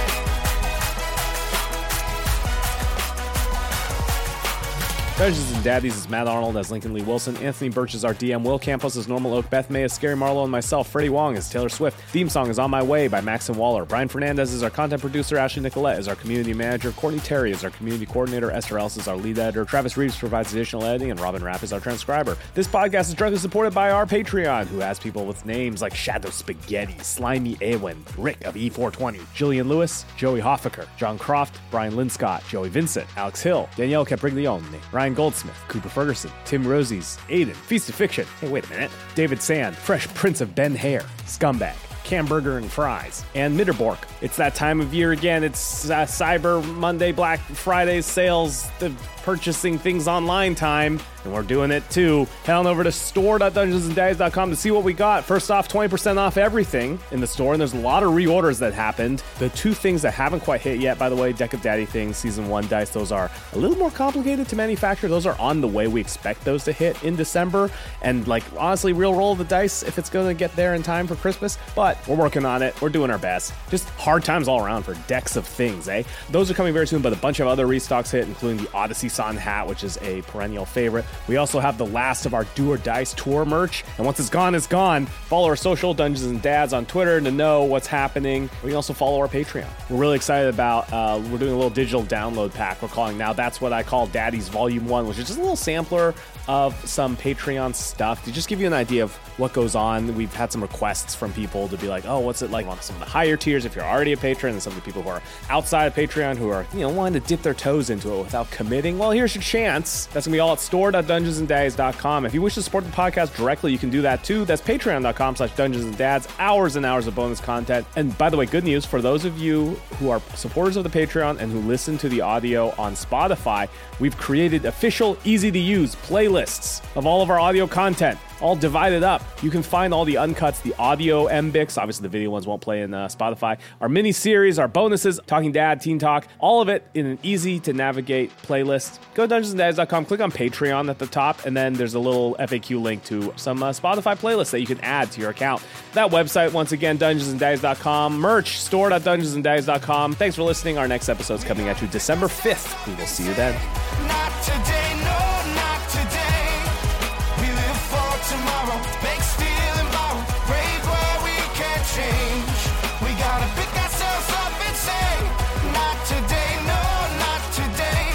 Dungeons and Daddies is Matt Arnold as Lincoln Lee Wilson, Anthony Birch is our D M, Will Campos is Normal Oak, Beth May is Scary Marlowe, and myself, Freddie Wong, is Taylor Swift. Theme song is On My Way by Maxon Waller. Brian Fernandez is our content producer, Ashley Nicolette is our community manager, Courtney Terry is our community coordinator, Esther Ellis is our lead editor, Travis Reeves provides additional editing, and Robin Rapp is our transcriber. This podcast is directly supported by our Patreon, who has people with names like Shadow Spaghetti, Slimy Awen, Rick of E four twenty, Jillian Lewis, Joey Hoffaker, John Croft, Brian Linscott, Joey Vincent, Alex Hill, Danielle Capriglione, Ryan Goldsmith, Cooper Ferguson, Tim Rosies, Aiden, Feast of Fiction, hey wait a minute, David Sand, Fresh Prince of Ben Hare, Scumbag, Camburger and Fries, and Mitterbork. It's that time of year again. It's uh, Cyber Monday, Black Friday sales, the purchasing things online time, and we're doing it too. Head on over to store dot dungeons and daddies dot com to see what we got. First off, twenty percent off everything in the store, and there's a lot of reorders that happened. The two things that haven't quite hit yet, by the way, Deck of Daddy Things, Season one dice, those are a little more complicated to manufacture. Those are on the way. We expect those to hit in December, and like, honestly, real roll of the dice if it's going to get there in time for Christmas, but we're working on it. We're doing our best. Just hard times all around for decks of things, eh? Those are coming very soon, but a bunch of other restocks hit, including the Odyssey San hat, which is a perennial favorite. We also have the last of our Do or Dice tour merch, and once it's gone, it's gone. Follow our social, Dungeons and Dads, on Twitter to know what's happening. We can also follow our Patreon. We're really excited about, uh, we're doing a little digital download pack we're calling now. That's what I call Daddy's Volume one, which is just a little sampler of some Patreon stuff to just give you an idea of what goes on. We've had some requests from people to be like, oh, what's it like on some of the higher tiers if you're already a patron, and some of the people who are outside of Patreon who are, you know, wanting to dip their toes into it without committing. Well, here's your chance. That's gonna be all at store dot dungeons and daddies dot com. If you wish to support the podcast directly, you can do that too. That's patreon dot com slash dungeons and dads. Hours and hours of bonus content. And by the way, good news for those of you who are supporters of the Patreon and who listen to the audio on Spotify, we've created official, easy to use playlists of all of our audio content, all divided up. You can find all the uncuts, the audio M B I Cs. Obviously, the video ones won't play in uh, Spotify. Our mini series, our bonuses, Talking Dad, Teen Talk, all of it in an easy to navigate playlist. Go to dungeons and daddies dot com, click on Patreon at the top, and then there's a little F A Q link to some uh, Spotify playlists that you can add to your account. That website, once again, dungeons and daddies dot com. Merch, store dot dungeons and daddies dot com. Thanks for listening. Our next episode's coming at you December fifth. We will see you then. Not today, no, not today. We live for tomorrow. Make, steal, and borrow. Break where we can't change. We gotta pick ourselves up and say, not today, no, not today.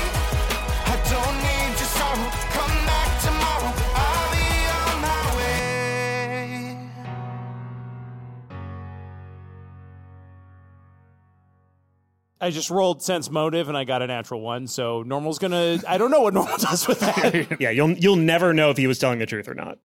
I don't need your sorrow. Come back tomorrow. I'll be on my way. I just rolled sense motive and I got a natural one. So Normal's gonna, I don't know what Normal does with that. Yeah, you'll you'll never know if he was telling the truth or not.